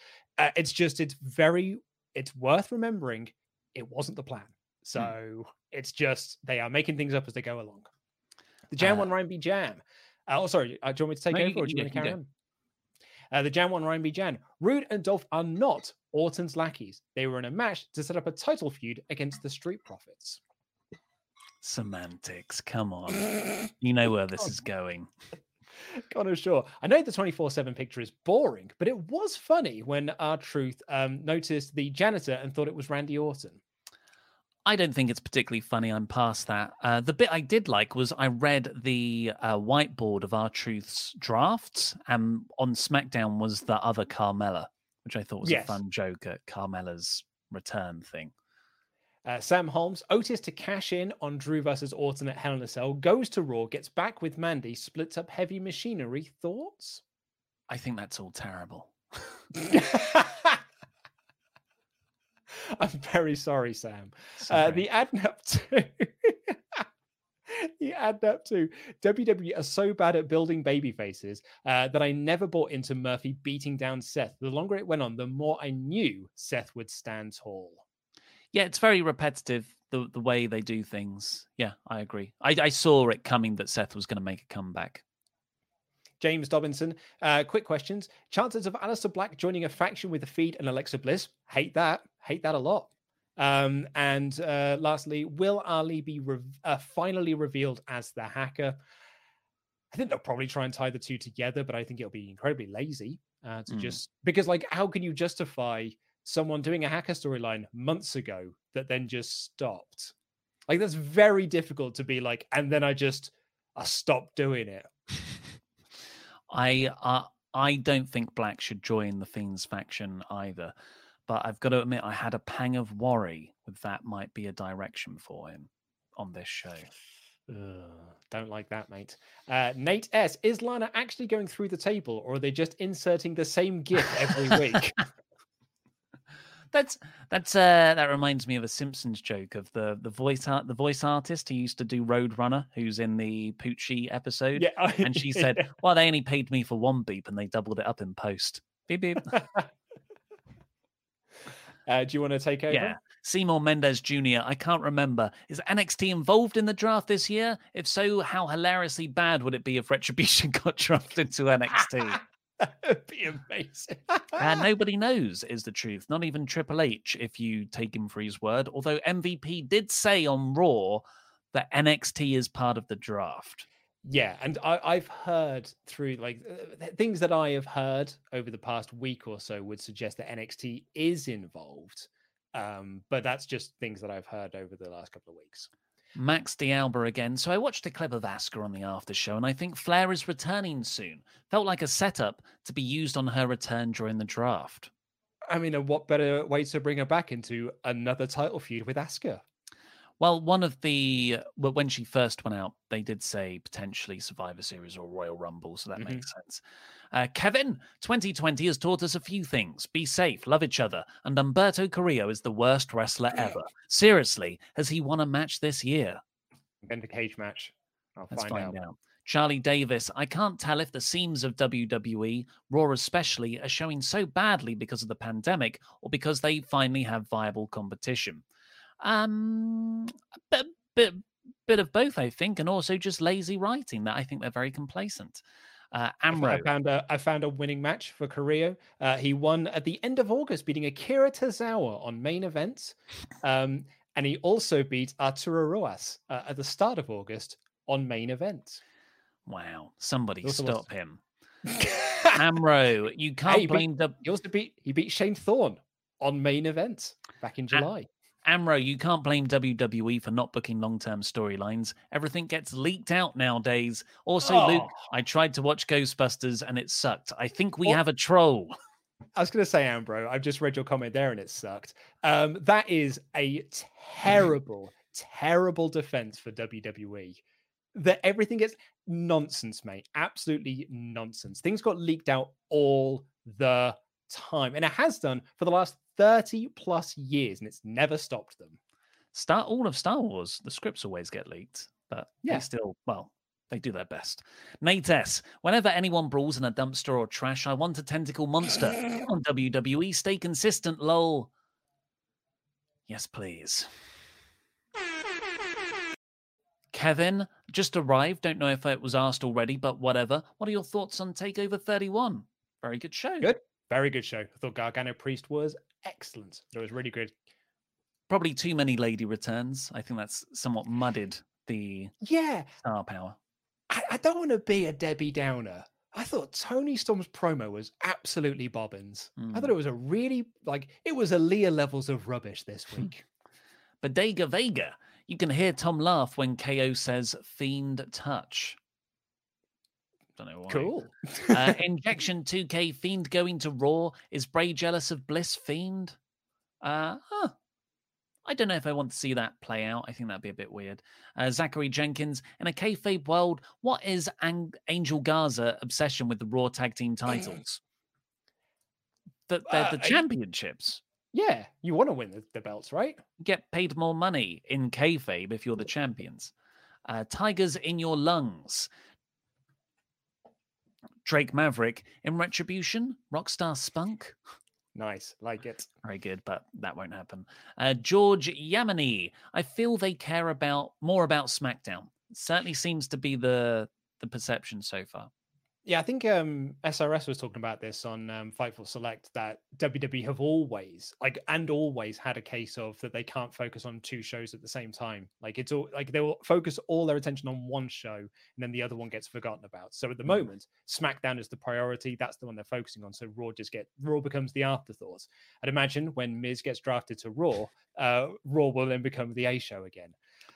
S11: It's worth remembering it wasn't the plan. So it's just they are making things up as they go along. The Jan 1 Ryan B Jam. Do you want me to take over, or do you want to carry on? The Jan 1 Ryan B Jan. Rude and Dolph are not Orton's lackeys. They were in a match to set up a title feud against the Street Profits.
S5: Semantics, come on. You know where this is going.
S11: Connor Shaw. I know the 24/7 picture is boring, but it was funny when R-Truth noticed the janitor and thought it was Randy Orton.
S5: I don't think it's particularly funny. I'm past that. The bit I did like was I read the whiteboard of R-Truth's drafts, and on SmackDown was the other Carmella, which I thought was a fun joke at Carmella's return thing.
S11: Sam Holmes, Otis to cash in on Drew versus Orton at Hell in a Cell, goes to Raw, gets back with Mandy, splits up Heavy Machinery. Thoughts?
S5: I think that's all terrible.
S11: I'm very sorry, Sam. The add up to WWE are so bad at building baby faces that I never bought into Murphy beating down Seth. The longer it went on, the more I knew Seth would stand tall.
S5: Yeah, it's very repetitive, the way they do things. Yeah, I agree. I saw it coming that Seth was going to make a comeback.
S11: James Dobinson, quick questions. Chances of Aleister Black joining a faction with The Feed and Alexa Bliss? Hate that a lot. And lastly, will Ali be finally revealed as the hacker? I think they'll probably try and tie the two together, but I think it'll be incredibly lazy because how can you justify someone doing a hacker storyline months ago that then just stopped? Like, that's very difficult to be like, and then I stopped doing it.
S5: I don't think Black should join the Fiend's faction either, but I've got to admit I had a pang of worry with that might be a direction for him on this show.
S11: Don't like that, mate. Nate S. Is Lana actually going through the table, or are they just inserting the same GIF every week?
S5: That reminds me of a Simpsons joke of the voice artist who used to do Roadrunner, who's in the Poochie episode.
S11: Yeah,
S5: and she said, "Well, they only paid me for one beep, and they doubled it up in post." Beep beep.
S11: Do you want to take over?
S5: Yeah. Seymour Mendez Jr. I can't remember. Is NXT involved in the draft this year? If so, how hilariously bad would it be if Retribution got drafted into NXT?
S11: That would be amazing.
S5: Nobody knows is the truth. Not even Triple H, if you take him for his word. Although MVP did say on Raw that NXT is part of the draft.
S11: Yeah, and I've heard through things that I have heard over the past week or so would suggest that NXT is involved. But that's just things that I've heard over the last couple of weeks.
S5: Max D'Alba again. So I watched a clip of Asuka on the after show, and I think Flair is returning soon. Felt like a setup to be used on her return during the draft.
S11: I mean, what better way to bring her back into another title feud with Asuka?
S5: Well, when she first went out, they did say potentially Survivor Series or Royal Rumble, so that makes sense. Kevin, 2020 has taught us a few things. Be safe, love each other, and Humberto Carrillo is the worst wrestler ever. Seriously, has he won a match this year?
S11: In the cage match.
S5: Let's find out. Charlie Davis, I can't tell if the seams of WWE, Raw especially, are showing so badly because of the pandemic or because they finally have viable competition. Bit of both, I think, and also just lazy writing. That I think they're very complacent. Amro,
S11: I found a winning match for Carrillo. He won at the end of August, beating Akira Tozawa on main event, and he also beat Arturo Ruas at the start of August on main event.
S5: Wow! Somebody stop him. Amro, you can't blame
S11: He beat Shane Thorne on main event back in July.
S5: Amro, you can't blame WWE for not booking long-term storylines. Everything gets leaked out nowadays. Also, Luke, I tried to watch Ghostbusters and it sucked. I think we have a troll.
S11: I was going to say, Ambro, I've just read your comment there and it sucked. That is a terrible, terrible defense for WWE. That everything gets nonsense, mate. Absolutely nonsense. Things got leaked out all the time. And it has done for the last 30 plus years, and it's never stopped them.
S5: All of Star Wars, the scripts always get leaked, but they still, they do their best. Nate S. Whenever anyone brawls in a dumpster or trash, I want a tentacle monster. Come on, WWE, stay consistent, lol. Yes, please. Kevin, just arrived. Don't know if it was asked already, but whatever. What are your thoughts on TakeOver 31? Very good show.
S11: Good. Very good show. I thought Gargano Priest was excellent. It was really good.
S5: Probably too many lady returns. I think that's somewhat muddied the star power.
S11: I don't want to be a Debbie Downer. I thought Tony Storm's promo was absolutely bobbins. I thought it was it was a Leah levels of rubbish this week.
S5: Bodega Vega. You can hear Tom laugh when KO says Fiend touch. Don't know why.
S11: Cool.
S5: Injection 2K Fiend going to Raw. Is Bray jealous of Bliss Fiend? I don't know if I want to see that play out. I think that'd be a bit weird. Zachary Jenkins, in a kayfabe world, what is Angel Garza obsession with the Raw Tag Team titles? They're the championships.
S11: Yeah, you want to win the belts, right?
S5: Get paid more money in kayfabe if you're the champions. Tigers in your lungs. Drake Maverick, in Retribution, Rockstar Spunk.
S11: Nice, like it.
S5: Very good, but that won't happen. George Yamini, I feel they care more about SmackDown. It certainly seems to be the perception so far.
S11: Yeah, I think SRS was talking about this on Fightful Select, that WWE have always had a case of that they can't focus on two shows at the same time. Like it's all like they will focus all their attention on one show and then the other one gets forgotten about. So at the moment, SmackDown is the priority. That's the one they're focusing on. So Raw becomes the afterthought. I'd imagine when Miz gets drafted to Raw, Raw will then become the A show again.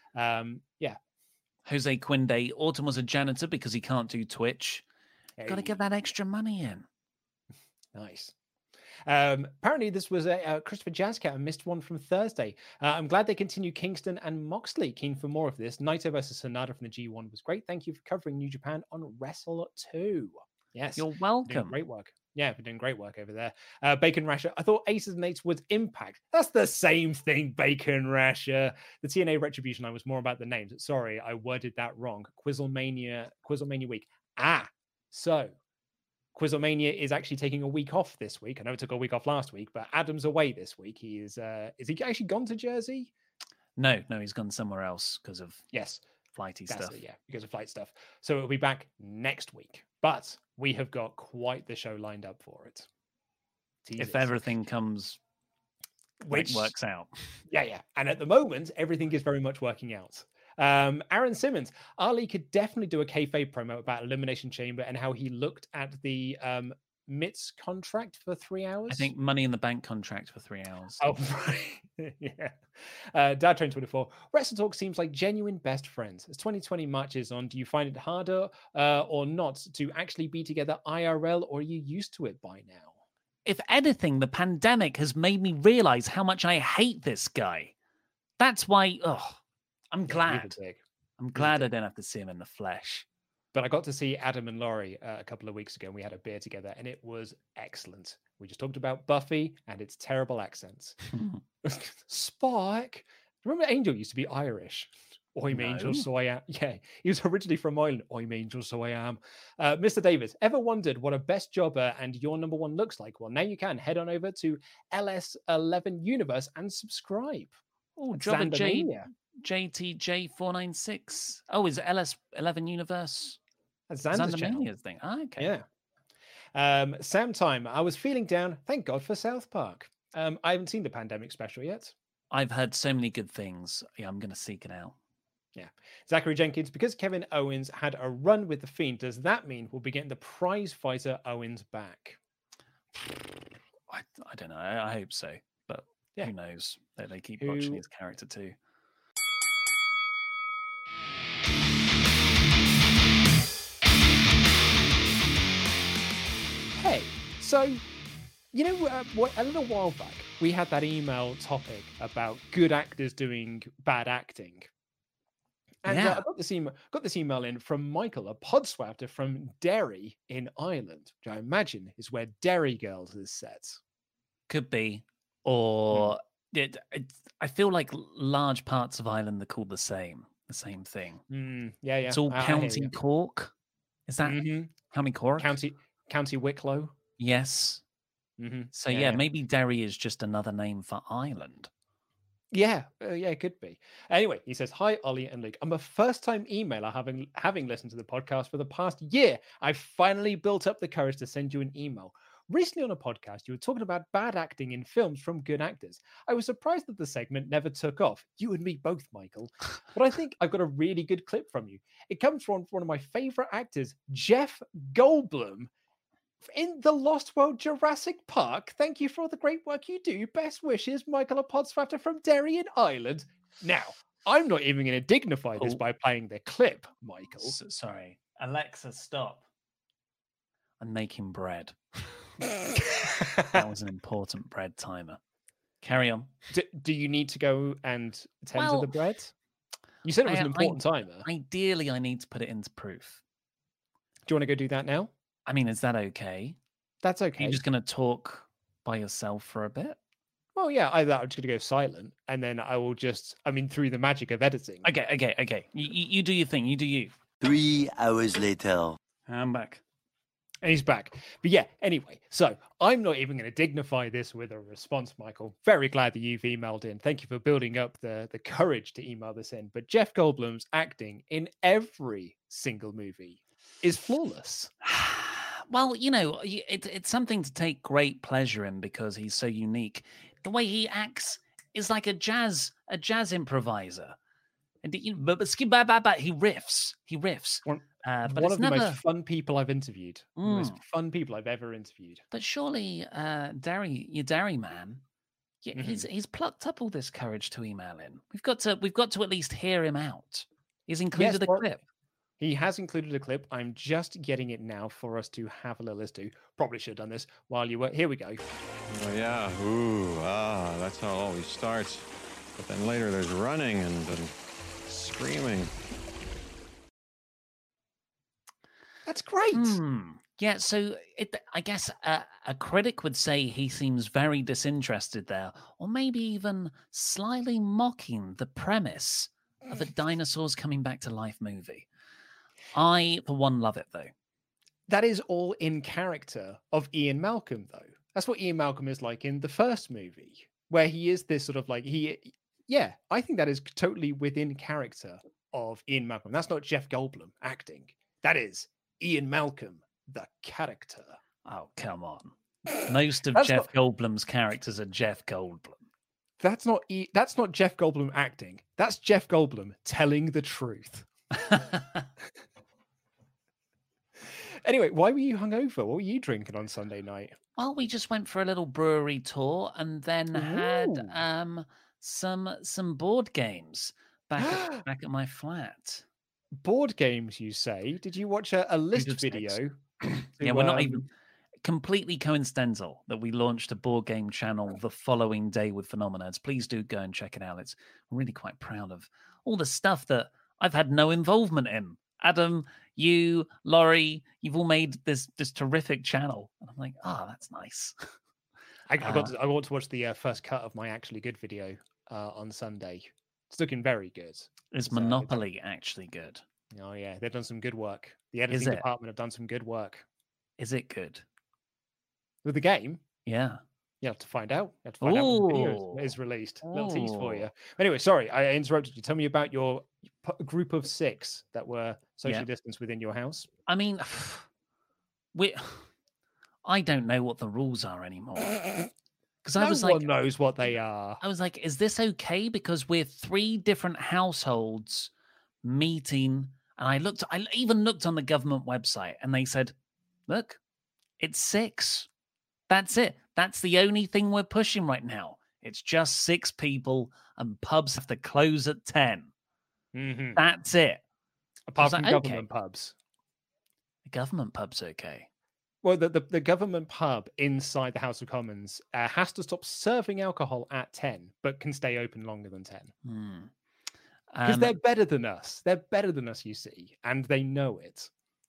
S5: Jose Quinde, Autumn was a janitor because he can't do Twitch. Hey. Got to get that extra money in.
S11: Nice. Apparently, this was a Christopher Jazzcat, a missed one from Thursday. I'm glad they continue Kingston and Moxley. Keen for more of this. Naito versus Sonata from the G1 was great. Thank you for covering New Japan on Wrestle 2. Yes.
S5: You're welcome.
S11: Great work. Yeah, we're doing great work over there. Bacon Rasher. I thought Aces and Eights was Impact. That's the same thing, Bacon Rasher. The TNA Retribution line was more about the names. Sorry, I worded that wrong. Quizzlemania week. So, Quizzlemania is actually taking a week off this week. I know it took a week off last week, but Adam's away this week. He is he actually gone to Jersey?
S5: No, he's gone somewhere else because of flighty stuff.
S11: Because of flight stuff. So it'll be back next week. But we have got quite the show lined up for it.
S5: If everything works out.
S11: Yeah. And at the moment, everything is very much working out. Aaron Simmons, Ali could definitely do a kayfabe promo about Elimination Chamber and how he looked at the Mitts contract for 3 hours.
S5: I think Money in the Bank contract for 3 hours.
S11: Oh, right. Yeah. Dad Train 24. Wrestle Talk seems like genuine best friends. As 2020 marches on, do you find it harder or not to actually be together IRL, or are you used to it by now?
S5: If anything, the pandemic has made me realize how much I hate this guy. That's why, I'm glad. I'm glad I don't have to see him in the flesh.
S11: But I got to see Adam and Laurie a couple of weeks ago, and we had a beer together, and it was excellent. We just talked about Buffy and its terrible accents. Spike. Remember Angel used to be Irish? I'm Angel, so I am. Yeah, he was originally from Ireland. I'm Angel, so I am. Mr. Davis, ever wondered what a best jobber and your number one looks like? Well, now you can. Head on over to LS11 Universe and subscribe.
S5: Oh, Jobber JTJ496. Oh, is it LS11 Universe?
S11: That's Xander's
S5: thing. Okay.
S11: Yeah. Sam Time. I was feeling down. Thank God for South Park. I haven't seen the pandemic special yet.
S5: I've heard so many good things. Yeah, I'm going to seek it out.
S11: Yeah. Zachary Jenkins, because Kevin Owens had a run with The Fiend, does that mean we'll be getting the prize fighter Owens back?
S5: I don't know. I hope so. But who knows? They keep watching his character too.
S11: Hey, so, you know, a little while back, we had that email topic about good actors doing bad acting. And I got this email in from Michael, a podswapper from Derry in Ireland, which I imagine is where Derry Girls is set.
S5: Could be. or I feel like large parts of Ireland are called the same thing.
S11: Yeah.
S5: It's all County Cork. Is that County Cork?
S11: County Wicklow.
S5: Yes. So maybe Derry is just another name for Ireland.
S11: Yeah, it could be. Anyway, he says, "Hi, Ollie and Luke. I'm a first-time emailer, having listened to the podcast for the past year. I've finally built up the courage to send you an email. Recently on a podcast, you were talking about bad acting in films from good actors. I was surprised that the segment never took off. You and me both, Michael. But I think I've got a really good clip from you. It comes from one of my favorite actors, Jeff Goldblum. In The Lost World Jurassic Park, thank you for all the great work you do. Best wishes, Michael Podswafter from Derry in Ireland." Now, I'm not even going to dignify this by playing the clip, Michael.
S5: Sorry. Alexa, stop. I'm making bread. That was an important bread timer. Carry on.
S11: Do you need to go and tend to the bread? You said it was an important timer.
S5: Ideally, I need to put it into proof.
S11: Do you want to go do that now?
S5: I mean, is that okay?
S11: That's okay.
S5: You're just going to talk by yourself for a bit?
S11: Well, yeah, I'm just going to go silent, and then I will through the magic of editing.
S5: Okay. You do your thing. You do you.
S15: 3 hours later.
S5: I'm back.
S11: And he's back. But yeah, anyway, so I'm not even going to dignify this with a response, Michael. Very glad that you've emailed in. Thank you for building up the courage to email this in. But Jeff Goldblum's acting in every single movie is flawless.
S5: Well, it's something to take great pleasure in because he's so unique. The way he acts is like a jazz improviser. And he riffs. But
S11: one of the most fun people I've interviewed. The most fun people I've ever interviewed.
S5: But surely, your Derry man, he's plucked up all this courage to email in. We've got to at least hear him out. He's included a clip.
S11: He has included a clip. I'm just getting it now for us to have a little listen to. Probably should have done this while you were. Here we go.
S16: Oh, yeah. That's how it always starts. But then later there's running and screaming.
S11: That's great.
S5: Yeah, so I guess a critic would say he seems very disinterested there, or maybe even slyly mocking the premise of a dinosaurs coming back to life movie. I, for one, love it, though.
S11: That is all in character of Ian Malcolm, though. That's what Ian Malcolm is like in the first movie, where he is this sort of like, I think that is totally within character of Ian Malcolm. That's not Jeff Goldblum acting. That is Ian Malcolm, the character.
S5: Oh, come on. Most of Jeff Goldblum's characters are Jeff Goldblum.
S11: That's not Jeff Goldblum acting. That's Jeff Goldblum telling the truth. Anyway, why were you hungover? What were you drinking on Sunday night?
S5: Well, we just went for a little brewery tour and then had some board games back at my flat.
S11: Board games, you say? Did you watch a list video?
S5: Yeah, we're not even completely coincidental that we launched a board game channel the following day with Phenomenerds. Please do go and check it out. It's really quite proud of all the stuff that I've had no involvement in. Adam, you, Laurie, you've all made this terrific channel. And I'm like, that's nice.
S11: I got to watch the first cut of my Actually Good video on Sunday. It's looking very good.
S5: Is Monopoly actually good?
S11: Oh, yeah. They've done some good work. The editing department have done some good work.
S5: Is it good?
S11: With the game?
S5: Yeah.
S11: You have to find out. You have to find out when the video is released. Little tease for you. Anyway, sorry, I interrupted you. Tell me about your group of 6 that were socially distanced within your house.
S5: I mean, I don't know what the rules are anymore. Because
S11: no one knows what they are.
S5: I was like, is this okay? Because we're 3 different households meeting. And I even looked on the government website and they said, look, it's 6. That's it. That's the only thing we're pushing right now. It's just 6 people and pubs have to close at 10.
S11: Mm-hmm.
S5: That's it.
S11: Apart from government pubs.
S5: The government pub's okay.
S11: Well, the government pub inside the House of Commons has to stop serving alcohol at 10, but can stay open longer than 10. Because they're better than us. They're better than us, you see, and they know it.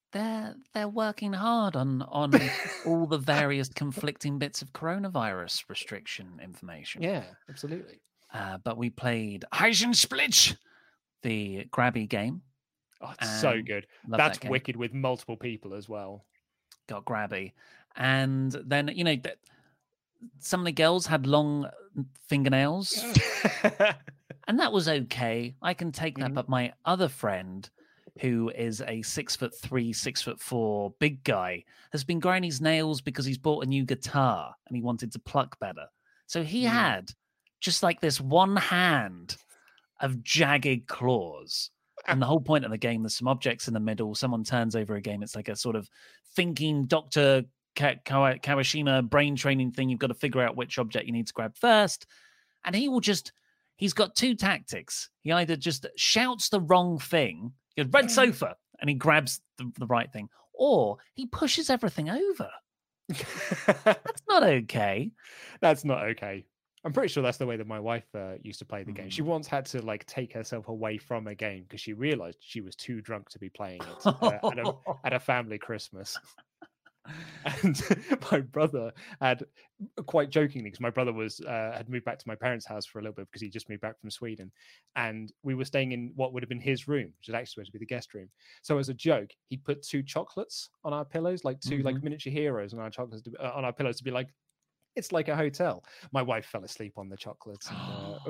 S5: they're working hard on all the various conflicting bits of coronavirus restriction information.
S11: Yeah, absolutely.
S5: But we played Heisensplit, the grabby game.
S11: Oh, it's so good. That's wicked with multiple people as well.
S5: Got grabby. And then, some of the girls had long fingernails. And that was okay. I can take that. But my other friend, who is a 6'3", 6'4" big guy, has been growing his nails because he's bought a new guitar and he wanted to pluck better. So he had just like this one hand of jagged claws. And the whole point of the game, there's some objects in the middle. Someone turns over a game. It's like a sort of thinking Dr. Kawashima brain training thing. You've got to figure out which object you need to grab first. And he's got two tactics. He either just shouts the wrong thing, he goes, red sofa, and he grabs the right thing, or he pushes everything over. That's not okay.
S11: That's not okay. I'm pretty sure that's the way that my wife used to play the game. She once had to take herself away from a game because she realized she was too drunk to be playing it at a family Christmas. And my brother had, quite jokingly, because my brother had moved back to my parents' house for a little bit because he just moved back from Sweden, and we were staying in what would have been his room, which is actually supposed to be the guest room. So as a joke, he put two chocolates on our pillows, like two like miniature heroes on our chocolates on our pillows to be like, it's like a hotel. My wife fell asleep on the chocolates. And,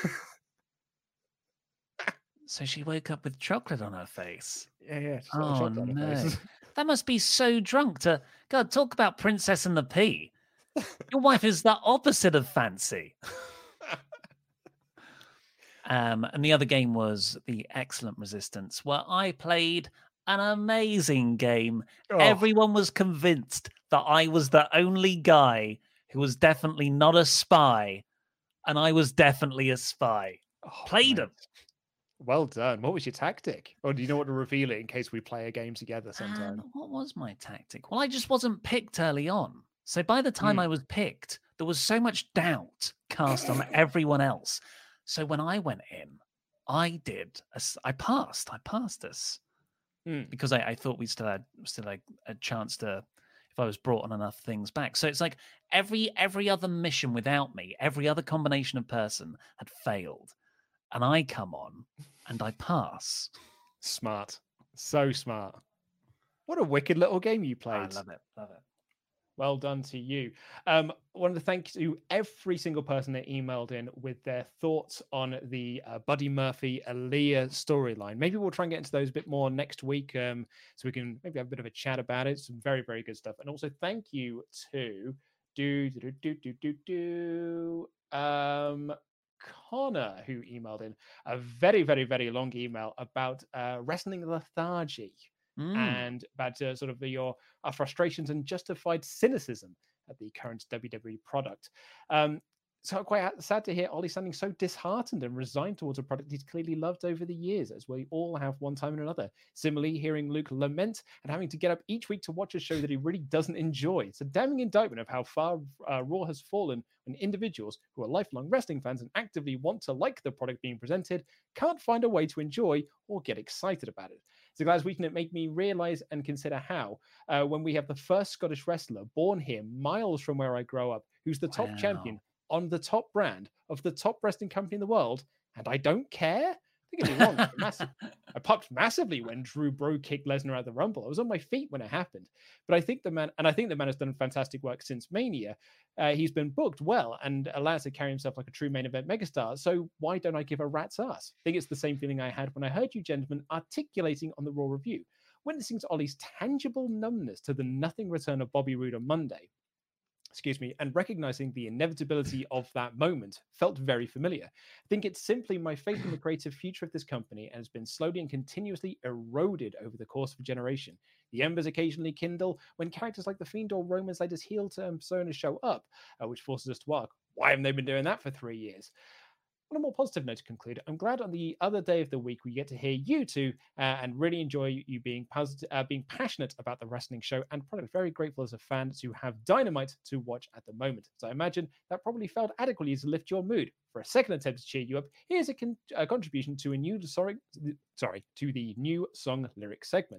S5: So she woke up with chocolate on her face.
S11: Yeah.
S5: Oh, no. That must be so drunk to... God, talk about Princess and the Pea. Your wife is the opposite of fancy. And the other game was the Excellent Resistance, where I played an amazing game. Oh. Everyone was convinced that I was the only guy who was definitely not a spy, and I was definitely a spy. Played him.
S11: Well done. What was your tactic? Or do you know what to reveal it in case we play a game together sometime?
S5: What was my tactic? Well, I just wasn't picked early on. So by the time I was picked, there was so much doubt cast on everyone else. So when I went in, I passed us. Because I thought we still had a chance to, if I was brought on enough things back. So it's like every other mission without me, every other combination of person had failed. And I come on and I pass.
S11: Smart. So smart. What a wicked little game you played.
S5: I love it.
S11: Well done to you. Wanted to thank you every single person that emailed in with their thoughts on the Buddy Murphy Aaliyah storyline. Maybe we'll try and get into those a bit more next week, so we can maybe have a bit of a chat about it. Some very, very good stuff. And also thank you to Connor, who emailed in a very, very, very long email about wrestling lethargy and about sort of your frustrations and justified cynicism at the current WWE product. So quite sad to hear Ollie sounding so disheartened and resigned towards a product he's clearly loved over the years, as we all have one time or another. Similarly, hearing Luke lament and having to get up each week to watch a show that he really doesn't enjoy. It's a damning indictment of how far Raw has fallen when individuals who are lifelong wrestling fans and actively want to like the product being presented can't find a way to enjoy or get excited about it. So guys, we can make me realize and consider how when we have the first Scottish wrestler born here miles from where I grow up, who's the top champion on the top brand of the top wrestling company in the world, and I don't care. Don't get me wrong, I popped massively when Drew Bro kicked Lesnar at the Rumble. I was on my feet when it happened. But I think the man has done fantastic work since Mania. He's been booked well and allowed to carry himself like a true main event megastar. So why don't I give a rat's ass? I think it's the same feeling I had when I heard you gentlemen articulating on the Raw review, witnessing to Ollie's tangible numbness to the nothing return of Bobby Roode on Monday. And recognizing the inevitability of that moment felt very familiar. I think it's simply my faith in the creative future of this company and has been slowly and continuously eroded over the course of a generation. The embers occasionally kindle when characters like The Fiend or Roman's latest heel turn persona show up, which forces us to ask, why haven't they been doing that for 3 years? On a more positive note to conclude, I'm glad on the other day of the week we get to hear you two and really enjoy you being passionate about the wrestling show and product. Very grateful as a fan to have Dynamite to watch at the moment. So I imagine that probably felt adequately to lift your mood. For a second attempt to cheer you up, here's a contribution to the new song lyric segment.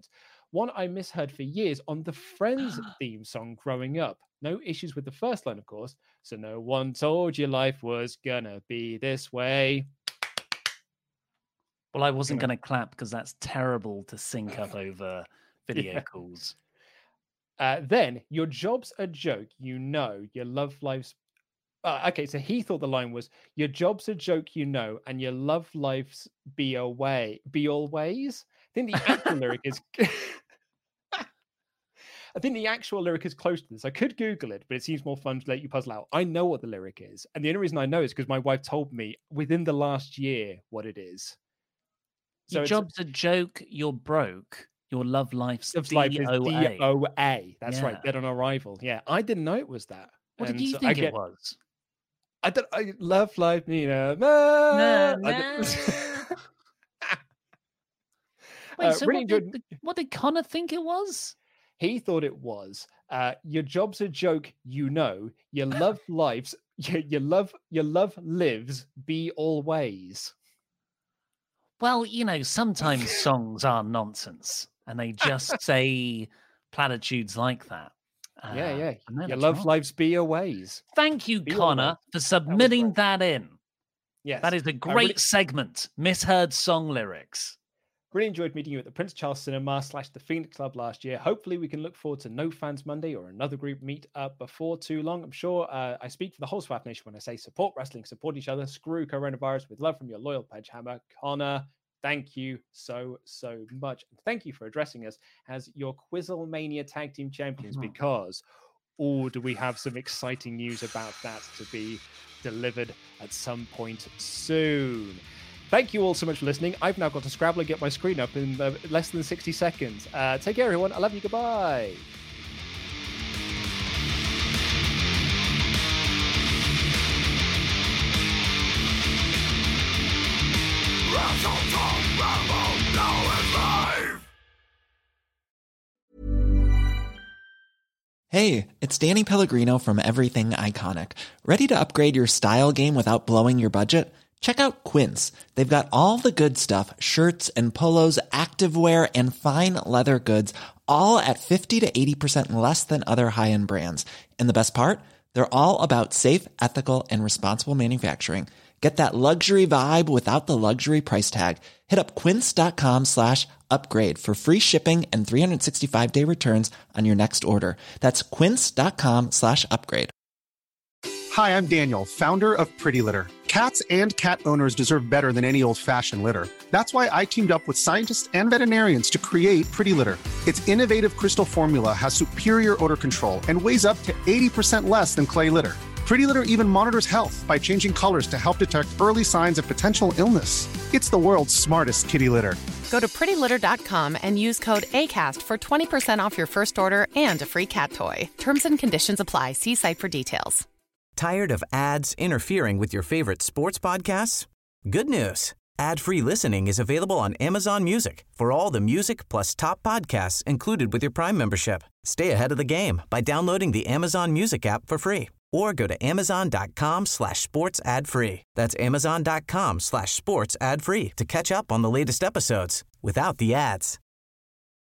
S11: one I misheard for years on the Friends theme song growing up. No issues with the first line, of course. So no one told you life was gonna be this way.
S5: Well, I wasn't going to clap because that's terrible to sync up over video calls.
S11: Then, your job's a joke, you know. Your love life's... okay, so he thought the line was, your job's a joke, you know, and your love life's be always. I think the actual lyric is... I think the actual lyric is close to this. I could Google it, but it seems more fun to let you puzzle out. I know what the lyric is. And the only reason I know is because my wife told me within the last year what it is. So
S5: your job's a joke, you're broke. Your love life's
S11: DOA.
S5: DOA.
S11: That's right. Dead on arrival. Yeah. I didn't know it was that.
S5: What did you think it was?
S11: I love life, you know.
S5: Wait, so
S11: really
S5: what did Connor think it was?
S11: He thought it was your job's a joke, you know. Your love lives, your love lives, be always.
S5: Well, you know, sometimes songs are nonsense, and they just say platitudes like that.
S11: Yeah. Your love lives, be always.
S5: Thank you, Connor, for submitting that in.
S11: Yes,
S5: that is a great segment. Misheard song lyrics.
S11: Really enjoyed meeting you at the Prince Charles Cinema / the Phoenix Club last year. Hopefully we can look forward to No Fans Monday or another group meet up before too long. I'm sure I speak for the whole SWAF Nation when I say support wrestling, support each other, screw coronavirus with love from your loyal Pedgehammer. Connor, thank you so much. And thank you for addressing us as your Quizzlemania Tag Team Champions because, do we have some exciting news about that to be delivered at some point soon. Thank you all so much for listening. I've now got to scrabble and get my screen up in less than 60 seconds. Take care, everyone. I love you. Goodbye.
S17: Hey, it's Danny Pellegrino from Everything Iconic. Ready to upgrade your style game without blowing your budget? Check out Quince. They've got all the good stuff, shirts and polos, activewear, and fine leather goods, all at 50 to 80% less than other high-end brands. And the best part? They're all about safe, ethical, and responsible manufacturing. Get that luxury vibe without the luxury price tag. Hit up quince.com/upgrade for free shipping and 365-day returns on your next order. That's quince.com/upgrade.
S3: Hi, I'm Daniel, founder of Pretty Litter. Cats and cat owners deserve better than any old-fashioned litter. That's why I teamed up with scientists and veterinarians to create Pretty Litter. Its innovative crystal formula has superior odor control and weighs up to 80% less than clay litter. Pretty Litter even monitors health by changing colors to help detect early signs of potential illness. It's the world's smartest kitty litter.
S4: Go to prettylitter.com and use code ACAST for 20% off your first order and a free cat toy. Terms and conditions apply. See site for details.
S12: Tired of ads interfering with your favorite sports podcasts? Good news. Ad-free listening is available on Amazon Music for all the music plus top podcasts included with your Prime membership. Stay ahead of the game by downloading the Amazon Music app for free or go to amazon.com/sports ad free. That's amazon.com/sports ad free to catch up on the latest episodes without the ads.